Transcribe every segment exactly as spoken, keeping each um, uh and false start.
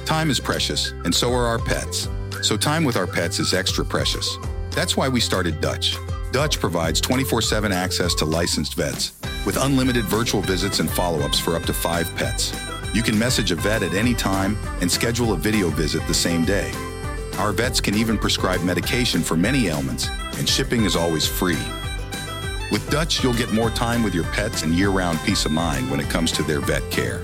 Time is precious, and so are our pets. So time with our pets is extra precious. That's why we started Dutch. Dutch provides twenty-four seven access to licensed vets with unlimited virtual visits and follow-ups for up to five pets. You can message a vet at any time and schedule a video visit the same day. Our vets can even prescribe medication for many ailments, and shipping is always free. With Dutch, you'll get more time with your pets and year-round peace of mind when it comes to their vet care.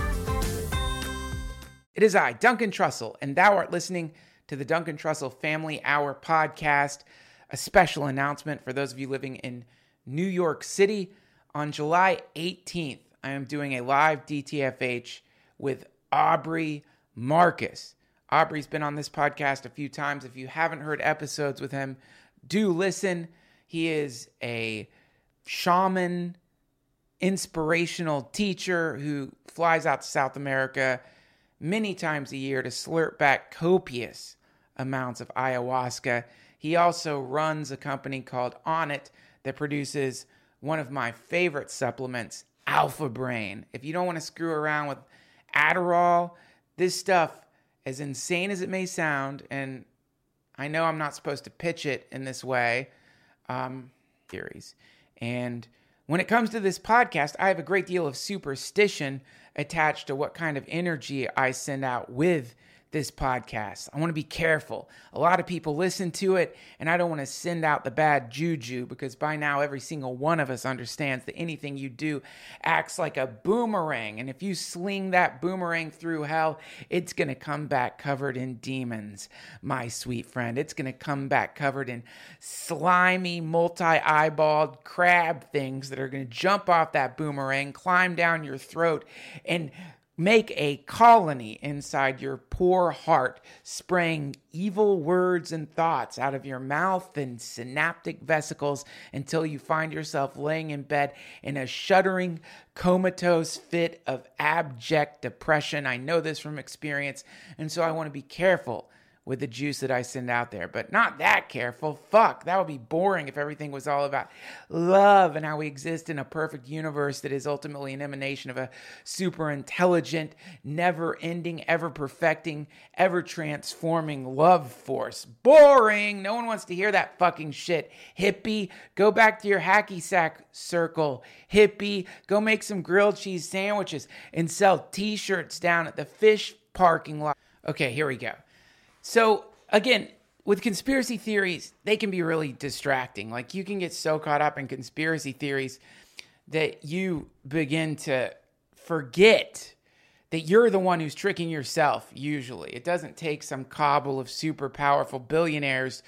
It is I, Duncan Trussell, and thou art listening to the Duncan Trussell Family Hour podcast, a special announcement for those of you living in New York City. On July eighteenth, I am doing a live D T F H with Aubrey Marcus. Aubrey's been on this podcast a few times. If you haven't heard episodes with him, do listen. He is a shaman, inspirational teacher who flies out to South America many times a year to slurp back copious amounts of ayahuasca. He also runs a company called Onnit that produces one of my favorite supplements, Alpha Brain. If you don't want to screw around with Adderall, this stuff, as insane as it may sound, and I know I'm not supposed to pitch it in this way, um, theories. And when it comes to this podcast, I have a great deal of superstition attached to what kind of energy I send out with this podcast. I want to be careful. A lot of people listen to it, and I don't want to send out the bad juju, because by now every single one of us understands that anything you do acts like a boomerang, and if you sling that boomerang through hell, it's going to come back covered in demons, my sweet friend. It's going to come back covered in slimy, multi-eyeballed crab things that are going to jump off that boomerang, climb down your throat, and make a colony inside your poor heart, spraying evil words and thoughts out of your mouth and synaptic vesicles until you find yourself laying in bed in a shuddering, comatose fit of abject depression. I know this from experience, and so I want to be careful with the juice that I send out there, but not that careful. Fuck, that would be boring if everything was all about love and how we exist in a perfect universe that is ultimately an emanation of a super intelligent, never-ending, ever-perfecting, ever-transforming love force. Boring! No one wants to hear that fucking shit. Hippie, go back to your hacky sack circle. Hippie, go make some grilled cheese sandwiches and sell t-shirts down at the fish parking lot. Okay, here we go. So, again, with conspiracy theories, they can be really distracting. Like, you can get so caught up in conspiracy theories that you begin to forget that you're the one who's tricking yourself, usually. It doesn't take some cabal of super powerful billionaires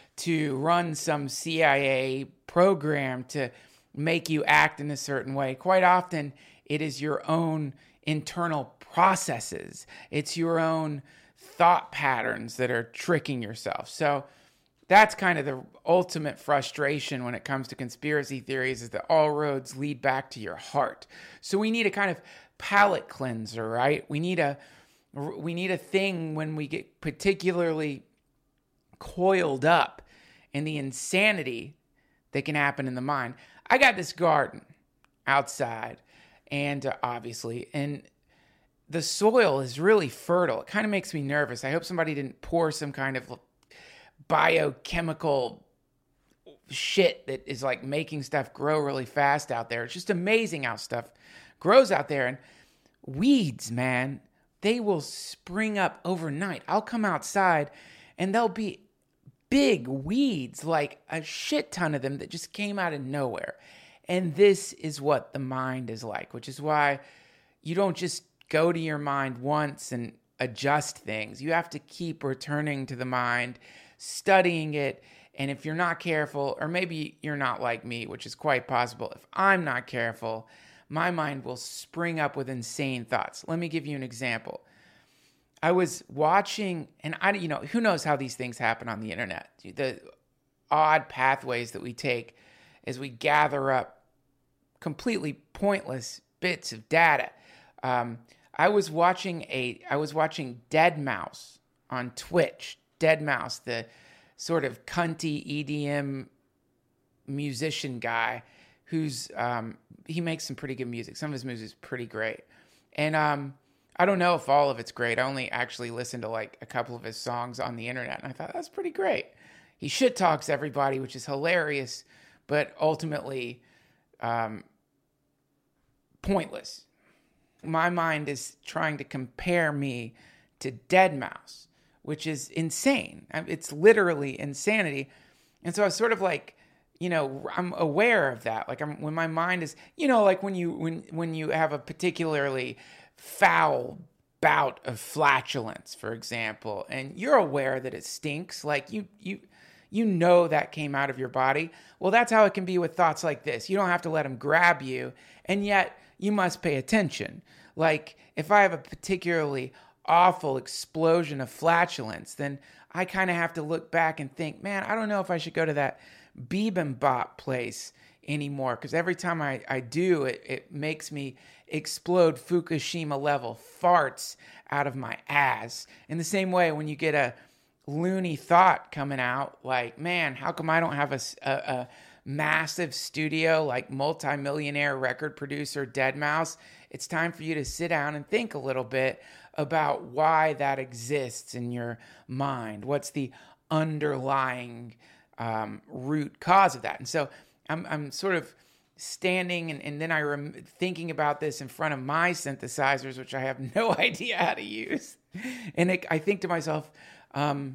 to run some C I A program to make you act in a certain way. Quite often, it is your own internal processes. It's your own thought patterns that are tricking yourself. So that's kind of the ultimate frustration when it comes to conspiracy theories, is that all roads lead back to your heart. So we need a kind of palate cleanser, right? We need a we need a thing when we get particularly coiled up in the insanity that can happen in the mind. I got this garden outside, and uh, obviously, and the soil is really fertile. It kind of makes me nervous. I hope somebody didn't pour some kind of biochemical shit that is like making stuff grow really fast out there. It's just amazing how stuff grows out there. And weeds, man, they will spring up overnight. I'll come outside and there'll be big weeds, like a shit ton of them that just came out of nowhere. And this is what the mind is like, which is why you don't just go to your mind once and adjust things. You have to keep returning to the mind, studying it. And if you're not careful, or maybe you're not like me, which is quite possible, if I'm not careful, my mind will spring up with insane thoughts. Let me give you an example. I was watching, and I, you know, who knows how these things happen on the internet? The odd pathways that we take as we gather up completely pointless bits of data. Um, I was watching a, I was watching deadmau five on Twitch. deadmau five, the sort of cunty E D M musician guy, who's um, he makes some pretty good music. Some of his music is pretty great, and um, I don't know if all of it's great. I only actually listened to like a couple of his songs on the internet, and I thought that's pretty great. He shit talks everybody, which is hilarious, but ultimately um, pointless. My mind is trying to compare me to deadmau five, which is insane. It's literally insanity. And so I was sort of like, you know, I'm aware of that. Like I'm, when my mind is, you know, like when you, when, when you have a particularly foul bout of flatulence, for example, and you're aware that it stinks, like you, you, you know that came out of your body. Well, that's how it can be with thoughts like this. You don't have to let them grab you, and yet you must pay attention. Like if I have a particularly awful explosion of flatulence, then I kind of have to look back and think, man, I don't know if I should go to that bibimbap place anymore, because every time I, I do, it, it makes me explode Fukushima level farts out of my ass. In the same way, when you get a loony thought coming out, like, man, how come I don't have a, a, a massive studio like multimillionaire record producer deadmau five? It's time for you to sit down and think a little bit about why that exists in your mind. What's the underlying um, root cause of that? And so I'm, I'm sort of standing and, and then I rem- thinking about this in front of my synthesizers, which I have no idea how to use. And it, I think to myself, um,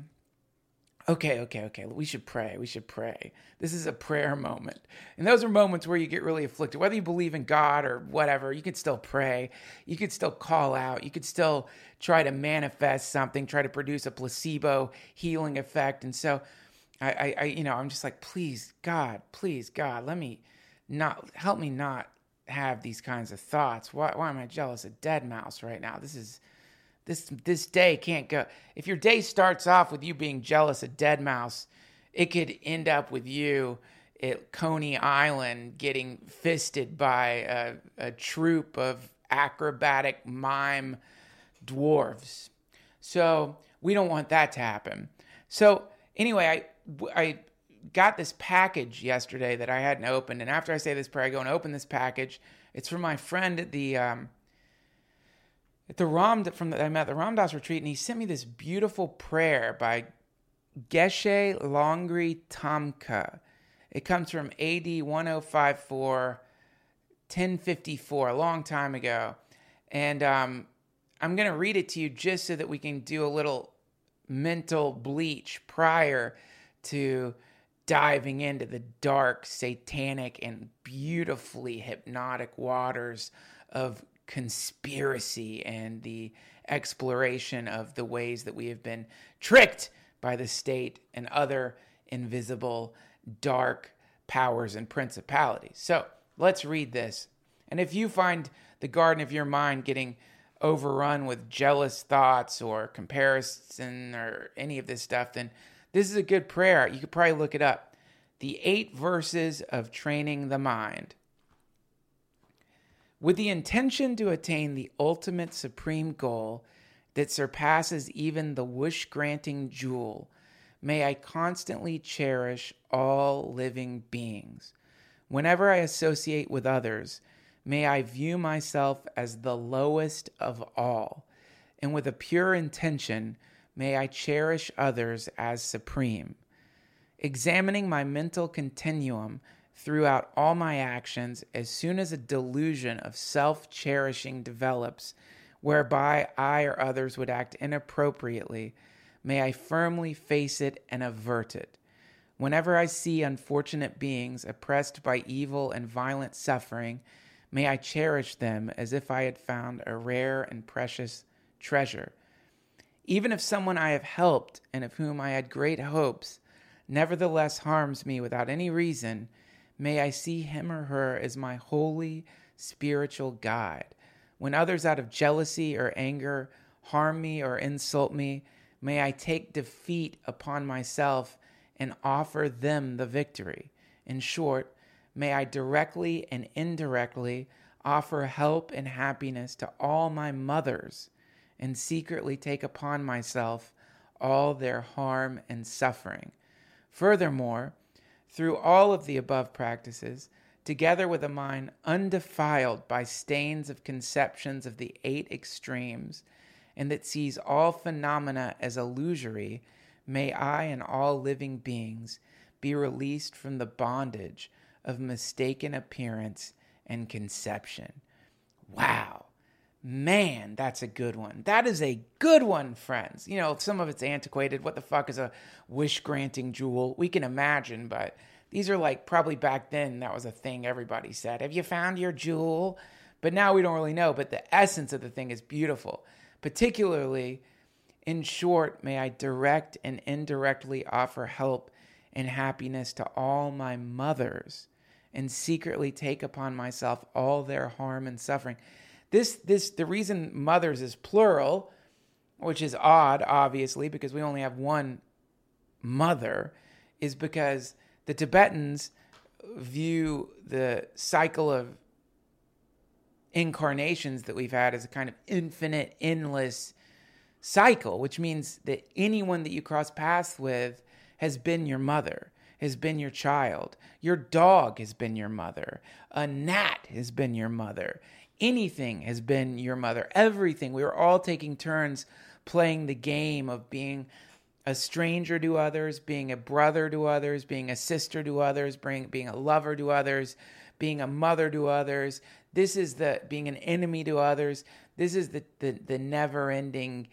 okay, okay, okay, we should pray. We should pray. This is a prayer moment. And those are moments where you get really afflicted. Whether you believe in God or whatever, you could still pray. You could still call out. You could still try to manifest something, try to produce a placebo healing effect. And so I, I, I you know, I'm just like, please, God, please, God, let me not, help me not have these kinds of thoughts. Why, why am I jealous of deadmau five right now? This is, This this day can't go. If your day starts off with you being jealous of deadmau five, it could end up with you at Coney Island getting fisted by a, a troop of acrobatic mime dwarves. So we don't want that to happen. So anyway, I, I got this package yesterday that I hadn't opened. And after I say this prayer, I go and open this package. It's from my friend at the... Um, At the Ram, from the, I met at the Ram Dass retreat, and he sent me this beautiful prayer by Geshe Longri Tamka. It comes from A D ten fifty-four, ten fifty-four, a long time ago. And um, I'm going to read it to you just so that we can do a little mental bleach prior to diving into the dark, satanic, and beautifully hypnotic waters of conspiracy and the exploration of the ways that we have been tricked by the state and other invisible dark powers and principalities. So let's read this. And if you find the garden of your mind getting overrun with jealous thoughts or comparison or any of this stuff, then this is a good prayer. You could probably look it up. The eight verses of training the mind. With the intention to attain the ultimate supreme goal that surpasses even the wish-granting jewel, may I constantly cherish all living beings. Whenever I associate with others, may I view myself as the lowest of all, and with a pure intention, may I cherish others as supreme. Examining my mental continuum throughout all my actions, as soon as a delusion of self-cherishing develops, whereby I or others would act inappropriately, may I firmly face it and avert it. Whenever I see unfortunate beings oppressed by evil and violent suffering, may I cherish them as if I had found a rare and precious treasure. Even if someone I have helped and of whom I had great hopes nevertheless harms me without any reason, may I see him or her as my holy spiritual guide. When others out of jealousy or anger harm me or insult me, may I take defeat upon myself and offer them the victory. In short, may I directly and indirectly offer help and happiness to all my mothers and secretly take upon myself all their harm and suffering. Furthermore, through all of the above practices, together with a mind undefiled by stains of conceptions of the eight extremes, and that sees all phenomena as illusory, may I and all living beings be released from the bondage of mistaken appearance and conception. Wow. Man, that's a good one. That is a good one, friends. You know, some of it's antiquated. What the fuck is a wish-granting jewel? We can imagine, but these are like, probably back then, that was a thing everybody said. Have you found your jewel? But now we don't really know. But the essence of the thing is beautiful. Particularly, in short, may I direct and indirectly offer help and happiness to all my mothers, and secretly take upon myself all their harm and suffering. This, this, the reason mothers is plural, which is odd, obviously, because we only have one mother, is because the Tibetans view the cycle of incarnations that we've had as a kind of infinite, endless cycle, which means that anyone that you cross paths with has been your mother, has been your child. Your dog has been your mother. A gnat has been your mother. Anything has been your mother. Everything. We were all taking turns playing the game of being a stranger to others, being a brother to others, being a sister to others, being, being a lover to others, being a mother to others. This is the being an enemy to others. This is the, the, the never-ending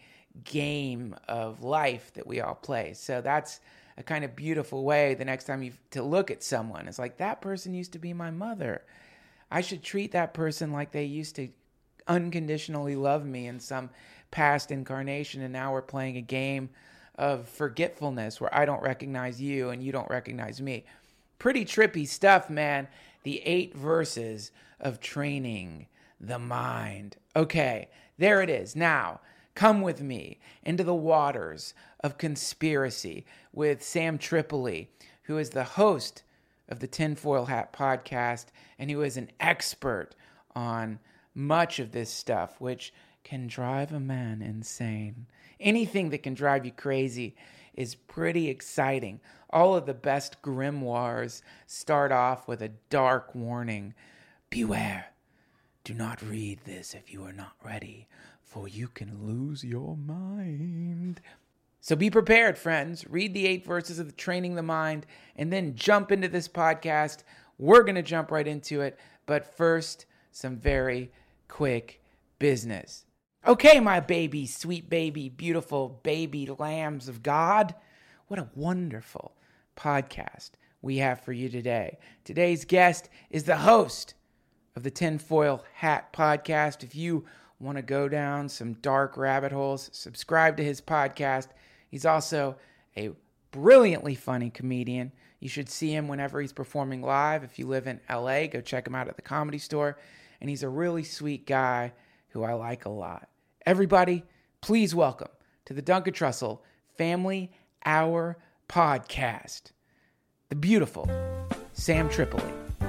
game of life that we all play. So that's a kind of beautiful way the next time you to look at someone. It's like, that person used to be my mother. I should treat that person like they used to unconditionally love me in some past incarnation, and now we're playing a game of forgetfulness where I don't recognize you and you don't recognize me. Pretty trippy stuff, man. The eight verses of training the mind. Okay, there it is. Now, come with me into the waters of conspiracy with Sam Tripoli, who is the host of the Tinfoil Hat podcast and who is an expert on much of this stuff, which can drive a man insane. Anything that can drive you crazy is pretty exciting. All of the best grimoires start off with a dark warning. Beware. Do not read this if you are not ready, for you can lose your mind. So be prepared, friends. Read the eight verses of the Training the Mind and then jump into this podcast. We're going to jump right into it. But first, some very quick business. Okay, my baby, sweet baby, beautiful baby lambs of God. What a wonderful podcast we have for you today. Today's guest is the host of the Tinfoil Hat podcast. If you want to go down some dark rabbit holes, subscribe to his podcast. He's also a brilliantly funny comedian. You should see him whenever he's performing live. If you live in L A, go check him out at the Comedy Store. And he's a really sweet guy who I like a lot. Everybody, please welcome to the Duncan Trussell Family Hour podcast, the beautiful Sam Tripoli.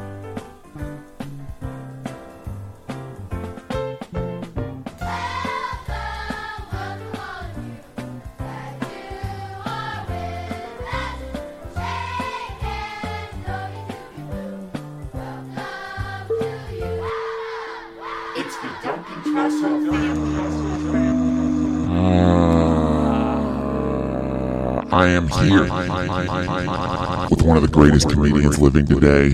I am here with one of the greatest comedians living today.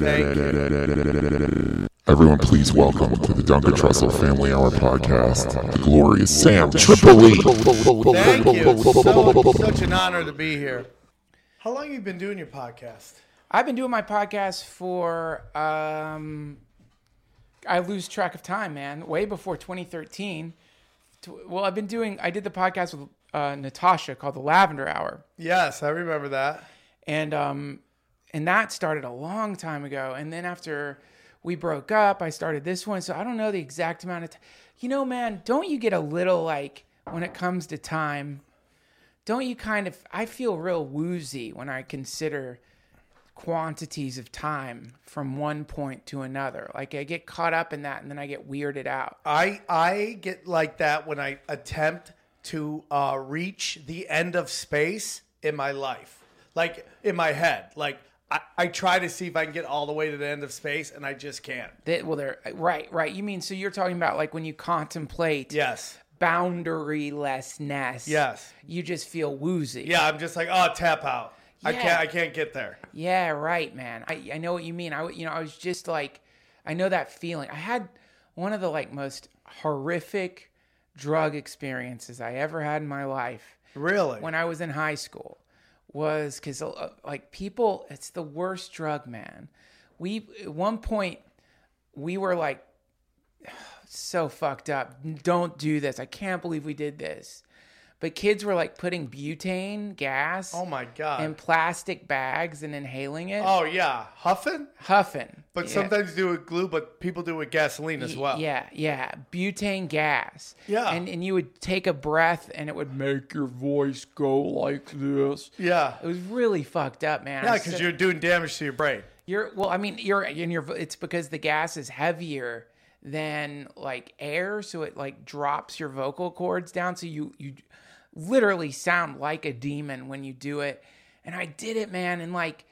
Everyone, please welcome to the Duncan Trussell Family Hour podcast, the glorious Sam Tripoli. Thank you. So, such an honor to be here. How long have you been doing your podcast? I've been doing my podcast for, um, I lose track of time, man, way before twenty thirteen. Well, I've been doing, I did the podcast with uh, Natasha called The Lavender Hour. Yes, I remember that. And um, and that started a long time ago. And then after we broke up, I started this one. So I don't know the exact amount of time. You know, man, don't you get a little like, when it comes to time, don't you kind of, I feel real woozy when I consider quantities of time from one point to another. Like I get caught up in that and then I get weirded out. I I get like that when I attempt to uh, reach the end of space in my life. Like in my head. Like I, I try to see if I can get all the way to the end of space, and I just can't. That, well, they're right, right. You mean so you're talking about like when you contemplate Yes. boundarylessness. Yes. You just feel woozy. Yeah, I'm just like, oh, tap out. I Yeah. can't. I can't get there. Yeah, right, man. I, I know what you mean. I you know I was just like, I know that feeling. I had one of the like most horrific drug experiences I ever had in my life Really? when I was in high school. Was because uh, like people, it's the worst drug, man. We at one point we were like so fucked up. Don't do this. I can't believe we did this. But kids were like putting butane gas Oh my god. in plastic bags and inhaling it. Oh yeah, huffing. Huffing. But Yeah. sometimes do it with glue, but people do it with gasoline as well. Yeah, yeah. Butane gas. Yeah. And and you would take a breath and it would make your voice go like this. Yeah. It was really fucked up, man. Yeah, I because said- you're doing damage to your brain. You're well. I mean, you're in your. It's because the gas is heavier than like air, so it like drops your vocal cords down. So you you literally sound like a demon when you do it. And I did it, man. And like,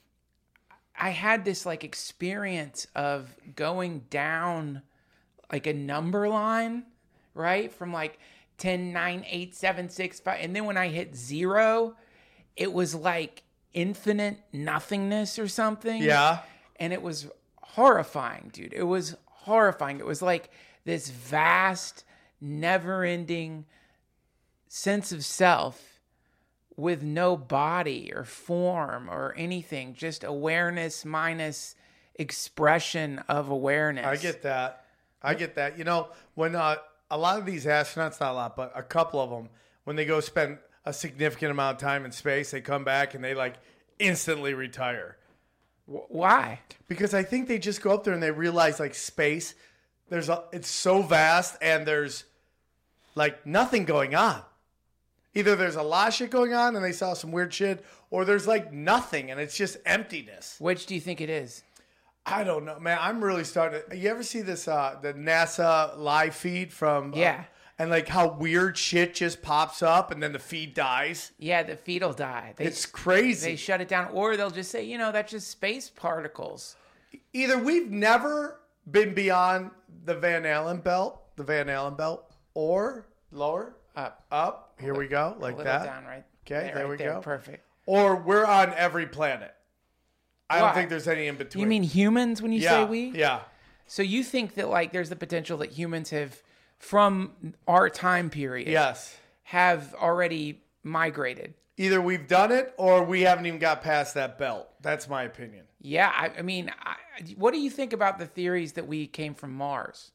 I had this like experience of going down like a number line, right, from like ten, nine, eight, seven, six, five, and then when I hit zero, it was like infinite nothingness or something. Yeah. And it was horrifying, dude. It was horrifying. It was like this vast, never-ending sense of self with no body or form or anything, just awareness minus expression of awareness. I get that. I get that. You know, when uh, a lot of these astronauts, not a lot, but a couple of them, when they go spend a significant amount of time in space, they come back and they like instantly retire. W- Why? Because I think they just go up there and they realize like space, there's a, it's so vast and there's like nothing going on. Either there's a lot of shit going on and they saw some weird shit, or there's like nothing and it's just emptiness. Which do you think it is? I don't know, man. I'm really starting to. You ever see this, uh, the NASA live feed from. Uh, Yeah. And like how weird shit just pops up and then the feed dies? Yeah, the feet will die. They, It's crazy. they shut it down, or they'll just say, you know, that's just space particles. Either we've never been beyond the Van Allen belt, the Van Allen belt, or lower, Up. up. Here we go, A like little that. down, right? Okay, there right we there. go. Perfect. Or we're on every planet. I Why? don't think there's any in between. You mean humans when you yeah, say we? Yeah. So you think that like there's the potential that humans have, from our time period, Yes. have already migrated? Either we've done it or we haven't even got past that belt. That's my opinion. Yeah, I, I mean, I, what do you think about the theories that we came from Mars?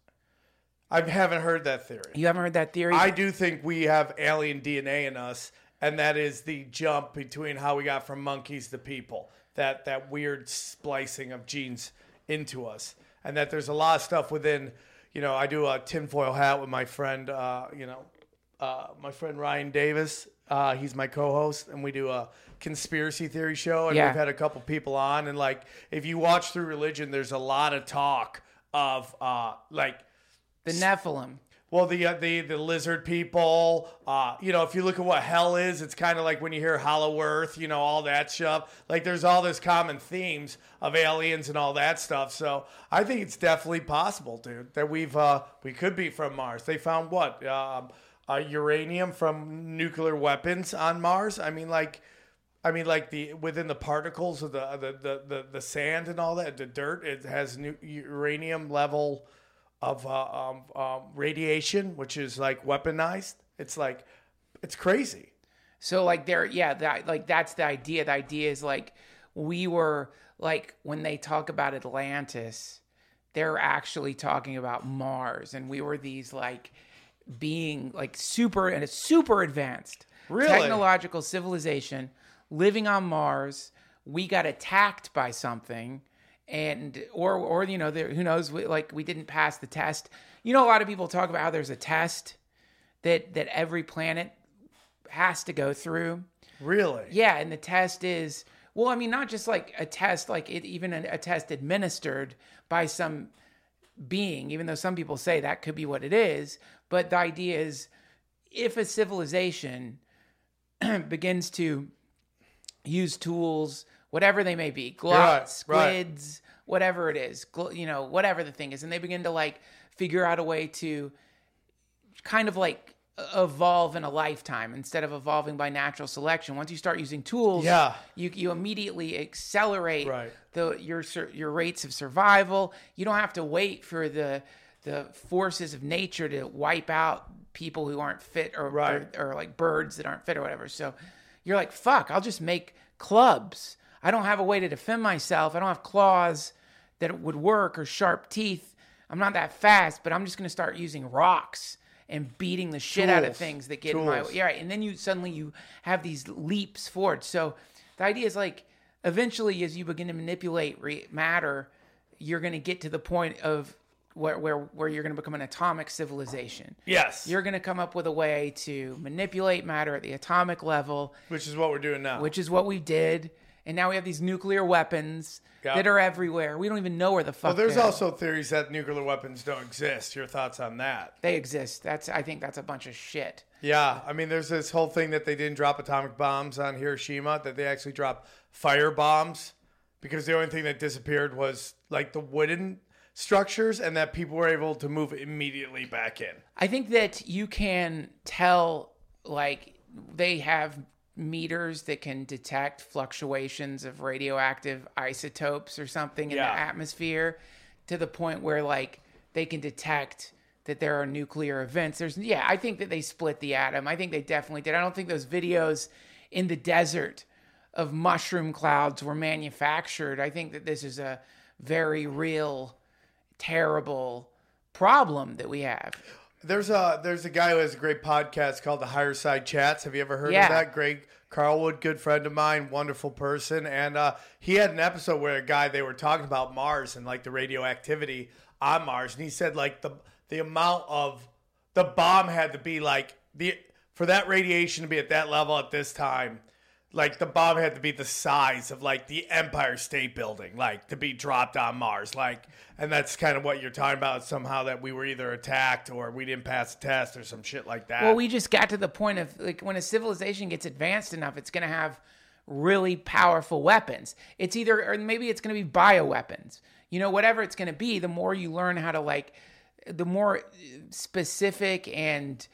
I haven't heard that theory. You haven't heard that theory? I do think we have alien D N A in us, and that is the jump between how we got from monkeys to people. That that weird splicing of genes into us, and that there's a lot of stuff within. You know, I do a tinfoil hat with my friend. Uh, you know, uh, my friend Ryan Davis. Uh, he's my co-host, and we do a conspiracy theory show. And Yeah. we've had a couple people on, and like, if you watch through religion, there's a lot of talk of uh, like. the Nephilim. Well, the uh, the the lizard people, uh, you know, if you look at what hell is, it's kind of like when you hear Hollow Earth, you know, all that stuff. Like, there's all this common themes of aliens and all that stuff. So I think it's definitely possible, dude, that we've uh, we could be from Mars. They found what um, uh, uranium from nuclear weapons on Mars. I mean, like, I mean, like the within the particles of the the the the, the sand and all that, the dirt, it has new uranium level of uh, um, um, radiation, which is like weaponized. It's like, it's crazy. So like there, yeah, that like that's the idea. The idea is like we were like when they talk about Atlantis, they're actually talking about Mars, and we were these like being like super and it's super advanced Really? technological civilization living on Mars. We got attacked by something. And or or you know there, who knows, we, like we didn't pass the test. You know, a lot of people talk about how there's a test that that every planet has to go through. Really? Yeah, and the test is, well, I mean, not just like a test, like it, even a, a test administered by some being, even though some people say that could be what it is. But the idea is, if a civilization begins to use tools whatever they may be, glut, Right, squids, whatever it is, gl- you know, whatever the thing is. And they begin to like figure out a way to kind of like evolve in a lifetime instead of evolving by natural selection. Once you start using tools, Yeah. you you immediately accelerate Right. the your sur- your rates of survival. You don't have to wait for the the forces of nature to wipe out people who aren't fit or, Right. or or like birds that aren't fit or whatever. So you're like, fuck, I'll just make clubs. I don't have a way to defend myself. I don't have claws that would work or sharp teeth. I'm not that fast, but I'm just going to start using rocks and beating the shit out of Tools. things that get in my way. Tools. Yeah, right. And then you suddenly you have these leaps forward. So the idea is like eventually as you begin to manipulate re- matter, you're going to get to the point of where where where you're going to become an atomic civilization. Yes. You're going to come up with a way to manipulate matter at the atomic level, Which is what we're doing now. which is what we did. And now we have these nuclear weapons Yeah. that are everywhere. We don't even know where the fuck well, there's they are. also theories that nuclear weapons don't exist. Your thoughts on that? They exist. That's I think that's a bunch of shit. Yeah, I mean, there's this whole thing that they didn't drop atomic bombs on Hiroshima, that they actually dropped fire bombs because the only thing that disappeared was like the wooden structures, and that people were able to move immediately back in. I think that you can tell, like, they have meters that can detect fluctuations of radioactive isotopes or something in Yeah. the atmosphere to the point where, like, they can detect that there are nuclear events. There's, yeah, I think that they split the atom. I think they definitely did. I don't think those videos in the desert of mushroom clouds were manufactured. I think that this is a very real, terrible problem that we have. There's a there's a guy who has a great podcast called the Higher Side Chats. Have you ever heard Yeah. of that? Greg Carlwood, good friend of mine, wonderful person, and uh, he had an episode where a guy they were talking about Mars and like the radioactivity on Mars, and he said like the the amount of the bomb had to be like the for that radiation to be at that level at this time. Like the bomb had to be the size of like the Empire State Building, like to be dropped on Mars. Like, and that's kind of what you're talking about somehow, that we were either attacked or we didn't pass a test or some shit like that. Well, we just got to the point of like when a civilization gets advanced enough, it's going to have really powerful weapons. It's either, or maybe it's going to be bioweapons. You know, whatever it's going to be, the more you learn how to like, the more specific and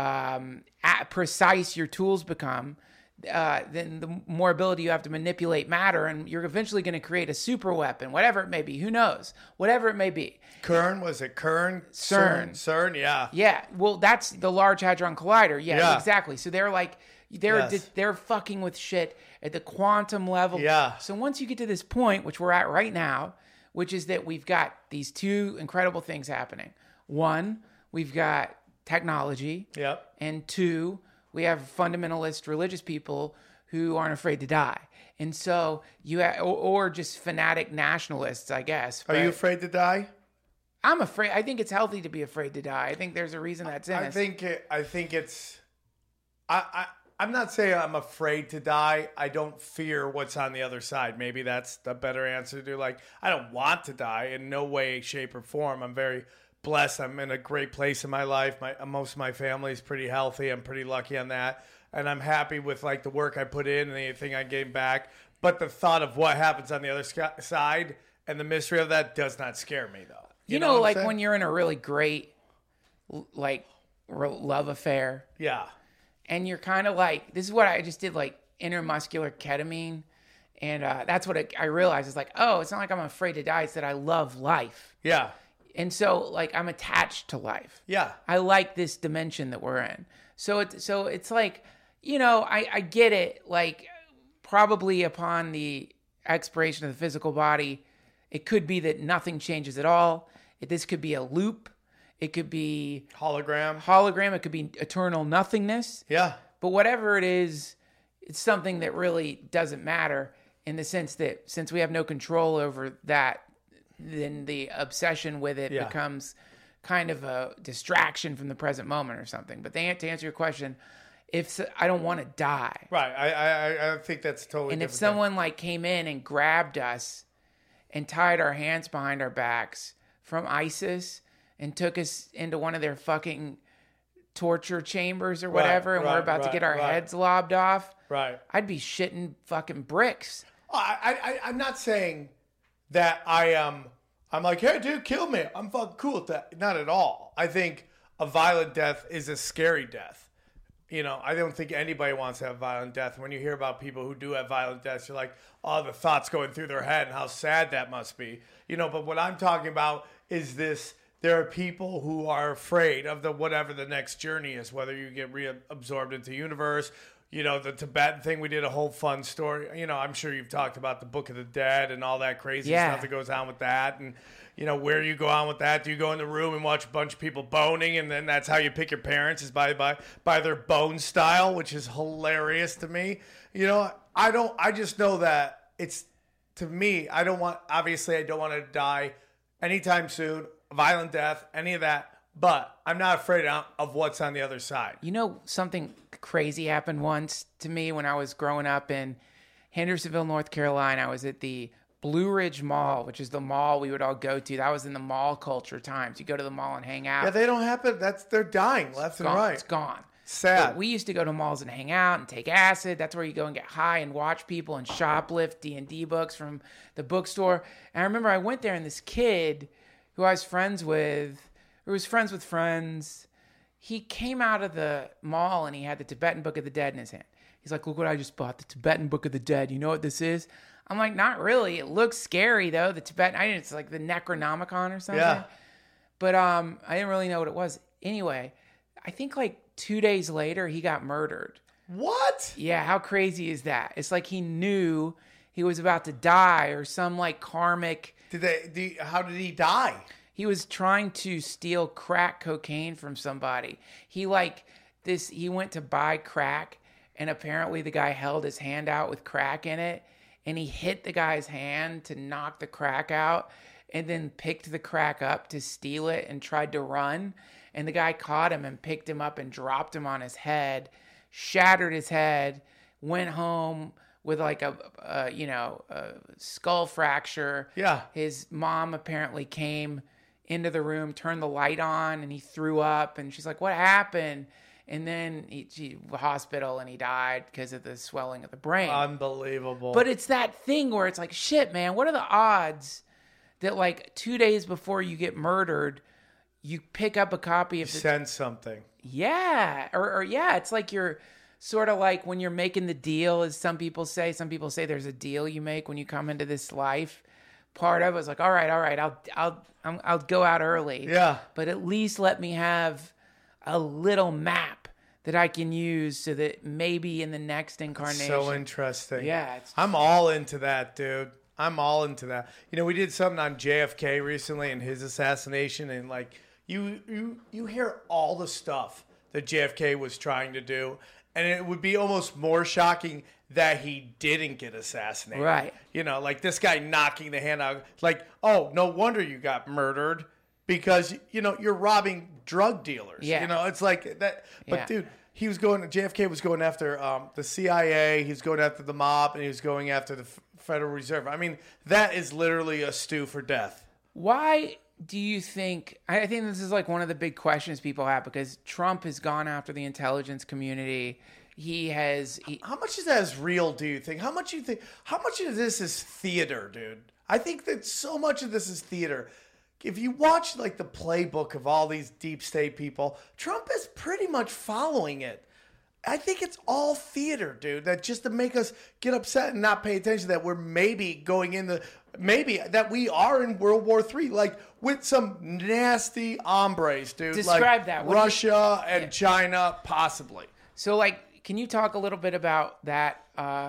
um, at precise your tools become, uh, then the more ability you have to manipulate matter, and you're eventually going to create a super weapon, whatever it may be. Who knows? Whatever it may be. CERN, was it CERN? CERN. CERN, yeah. Yeah, well, that's the Large Hadron Collider. Yeah, Yeah. exactly. So they're like, they're Yes. they're fucking with shit at the quantum level. Yeah. So once you get to this point, which we're at right now, which is that we've got these two incredible things happening. One, we've got technology. Yep. And two, we have fundamentalist religious people who aren't afraid to die. And so you ha- or, or just fanatic nationalists, I guess. Are you But afraid to die? I'm afraid. I think it's healthy to be afraid to die. I think there's a reason that's in I us. think it, I think it's. I, I I'm not saying I'm afraid to die. I don't fear what's on the other side. Maybe that's the better answer to, like, I don't want to die in no way, shape, or form. I'm very blessed. I'm in a great place in my life. My most of my family is pretty healthy. I'm pretty lucky on that, and I'm happy with like the work I put in and anything I gave back. But the thought of what happens on the other sc- side and the mystery of that does not scare me, though. You, know, what I'm like saying? when you're in a really great, l- like, re- love affair, yeah. and you're kind of like, this is what I just did, like, intermuscular ketamine. And uh, that's what it, I realized is like, oh, it's not like I'm afraid to die. It's that I love life. Yeah. And so, like, I'm attached to life. Yeah. I like this dimension that we're in. So it's, so it's like, you know, I, I get it. Like, probably upon the expiration of the physical body, it could be that nothing changes at all. It, this could be a loop. It could be Hologram. hologram. It could be eternal nothingness. Yeah. But whatever it is, it's something that really doesn't matter, in the sense that since we have no control over that, then the obsession with it Yeah. becomes kind of a distraction from the present moment or something. But they, to answer your question, if so, I don't want to die, Right. I, I I think that's totally and if different someone like came in and grabbed us and tied our hands behind our backs from ISIS and took us into one of their fucking torture chambers or whatever, and we're right, about to right, get our right. heads lobbed off, thing. Right. I'd be shitting fucking bricks. I, I, I'm not saying that I am. I'm like, hey, dude, kill me. I'm fucking cool with that. Not at all. I think a violent death is a scary death. You know, I don't think anybody wants to have violent death. When you hear about people who do have violent deaths, you're like, oh, the thoughts going through their head and how sad that must be. You know, but what I'm talking about is this. There are people who are afraid of the whatever the next journey is, whether you get reabsorbed into the universe. You know, the Tibetan thing, we did a whole fun story. You know, I'm sure you've talked about the Book of the Dead and all that crazy yeah. stuff that goes on with that. And, you know, where you go on with that. Do you go in the room and watch a bunch of people boning, and then that's how you pick your parents, is by by, by their bone style, which is hilarious to me. You know, I don't, I just know that it's, to me, I don't want, obviously I don't want to die anytime soon, violent death, any of that. But I'm not afraid of what's on the other side. You know, something crazy happened once to me when I was growing up in Hendersonville, North Carolina. I was at the Blue Ridge Mall, which is the mall we would all go to. That was in the mall culture times. You go to the mall and hang out. Yeah, they don't happen. That's they're dying left and gone. right. It's gone. Sad. But we used to go to malls and hang out and take acid. That's where you go and get high and watch people and shoplift D and D books from the bookstore. And I remember I went there, and this kid who I was friends with, who was friends with friends, he came out of the mall and he had the Tibetan Book of the Dead in his hand. He's like, look what I just bought, the Tibetan Book of the Dead. You know what this is? I'm like, not really. It looks scary, though. The Tibetan, I it's like the Necronomicon or something. Yeah. But um, I didn't really know what it was. Anyway, I think like two days later, he got murdered. What? Yeah, how crazy is that? It's like he knew he was about to die, or some like karmic... Did they? Did, how did he die? He was trying to steal crack cocaine from somebody. He like this, he went to buy crack, and apparently the guy held his hand out with crack in it, and he hit the guy's hand to knock the crack out, and then picked the crack up to steal it and tried to run. And the guy caught him and picked him up and dropped him on his head, shattered his head, went home with like a, a you know, a skull fracture. Yeah. His mom apparently came into the room, turned the light on, and he threw up, and she's like, what happened? And then he, he hospital, and he died because of the swelling of the brain. Unbelievable. But it's that thing where it's like, shit, man, what are the odds that like two days before you get murdered, you pick up a copy of you the... send something. Yeah. Or, or yeah, it's like you're sort of like when you're making the deal, as some people say. Some people say there's a deal you make when you come into this life. Part of it was like, all right, all right, I'll, I'll, I'll, I'll go out early. Yeah. But at least let me have a little map that I can use so that maybe in the next incarnation. So interesting. Yeah. It's I'm all into that, dude. I'm all into that. You know, we did something on J F K recently and his assassination, and like you, you, you hear all the stuff that J F K was trying to do, and it would be almost more shocking that he didn't get assassinated. Right. You know, like this guy knocking the hand out. Like, oh, no wonder you got murdered because, you know, you're robbing drug dealers. Yeah. You know, it's like that. But, Yeah. dude, he was going, J F K was going after um, the C I A. He was going after the mob, and he was going after the F- Federal Reserve. I mean, that is literally a stew for death. Why do you think, I think this is like one of the big questions people have, because Trump has gone after the intelligence community. He has... He, How much of that is real, do you think? How much you think? How much of this is theater, dude? I think that so much of this is theater. If you watch like the playbook of all these deep state people, Trump is pretty much following it. I think it's all theater, dude. That just to make us get upset and not pay attention that we're maybe going in the maybe that we are in World War Three, like with some nasty hombres, dude. Describe like that. What do you- Russia and Yeah. China, possibly. So, like, can you talk a little bit about that? Uh,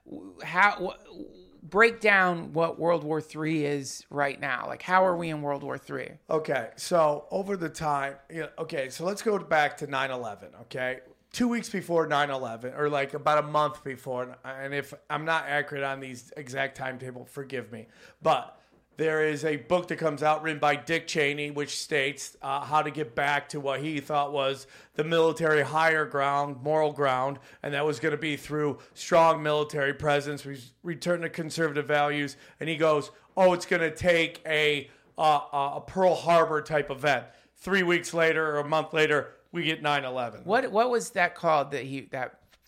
how wh- break down what World War Three is right now? Like, how are we in World War Three? Okay, so over the time, you know, okay, so let's go back to nine eleven, okay? Two weeks before nine eleven, or like about a month before, and if I'm not accurate on these exact timetable, forgive me, but there is a book that comes out written by Dick Cheney, which states uh, how to get back to what he thought was the military higher ground, moral ground, and that was going to be through strong military presence, re- return to conservative values, and he goes, oh, it's going to take a, uh, a Pearl Harbor type event. Three weeks later or a month later, we get nine eleven. What what was that called? That he that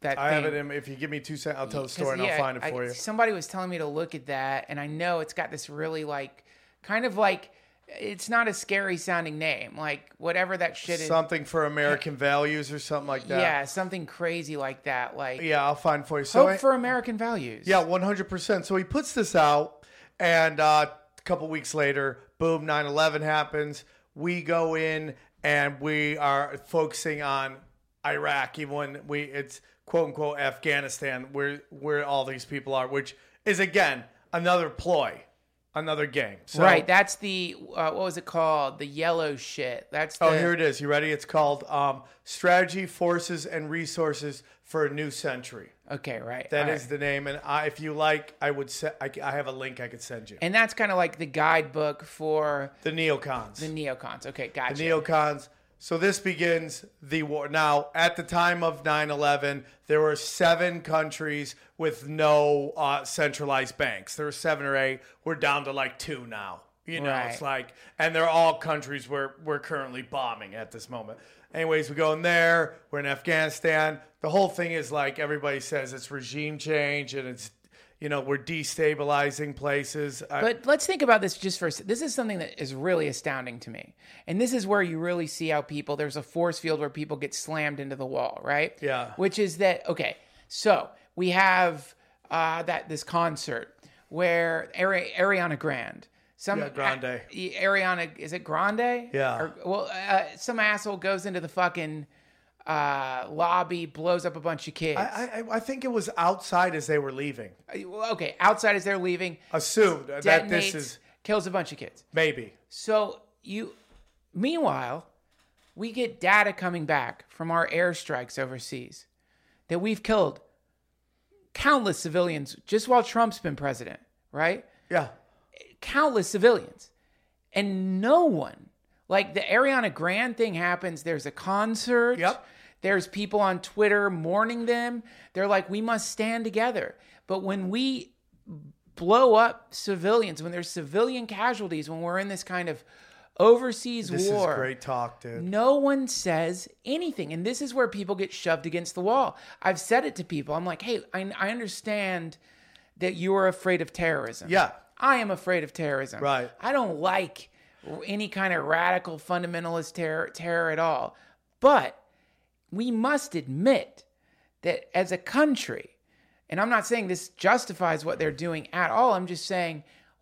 that I thing. have it in. If you give me two seconds, I'll tell the story and yeah, I'll find it I, for you. Somebody was telling me to look at that, and I know it's got this really like, kind of like, it's not a scary sounding name. Like whatever that shit is. Something for American values or something like that. Yeah, something crazy like that. Like Yeah, I'll find it for you. So Hope I- for American Values. Yeah, one hundred percent. So he puts this out, and uh, a couple weeks later, boom, nine eleven happens. We go in, and we are focusing on Iraq, even when we it's quote unquote Afghanistan, where where all these people are, which is again another ploy, another game. So, Right, that's the uh, what was it called? The yellow shit. That's the, Oh, here it is. You ready? It's called um, Strategy, Forces, and Resources for a New Century. Okay, right. That all is right. the name, and I, if you like, I would se- I, I have a link I could send you. And that's kind of like the guidebook for The neocons. the neocons. Okay, gotcha. The neocons. So this begins the war. Now, at the time of nine eleven, there were seven countries with no uh, centralized banks. There were seven or eight. We're down to like two now. You know, Right. it's like, and they're all countries where we're currently bombing at this moment. Anyways, we go in there. We're in Afghanistan. The whole thing is like everybody says it's regime change and it's, you know, we're destabilizing places. I- But let's think about this just for a second. This is something that is really astounding to me. And this is where you really see how people, there's a force field where people get slammed into the wall, right? Yeah. Which is that, okay, so we have uh, that this concert where Ari- Ariana Grande. Some, Yeah, Grande. A- Ariana, is it Grande? Yeah. Or, well, uh, some asshole goes into the fucking uh, lobby, blows up a bunch of kids. I, I, I think it was outside as they were leaving. Well, okay, outside as they're leaving, Assumed that detonates, this is kills a bunch of kids. maybe. So you, meanwhile, we get data coming back from our airstrikes overseas that we've killed countless civilians just while Trump's been president, right? Yeah. Countless civilians. And no one, like the Ariana Grande thing happens, there's a concert. Yep. There's people on Twitter mourning them. They're like, we must stand together. But when we blow up civilians, when there's civilian casualties, when we're in this kind of overseas This war, is great talk, dude. no one says anything. And this is where people get shoved against the wall. I've said it to people. I'm like, hey, I, I understand that you are afraid of terrorism. Yeah. I am afraid of terrorism. Right. I don't like any kind of radical fundamentalist terror, terror at all. But we must admit that as a country, and I'm not saying this justifies what they're doing at all, I'm just saying,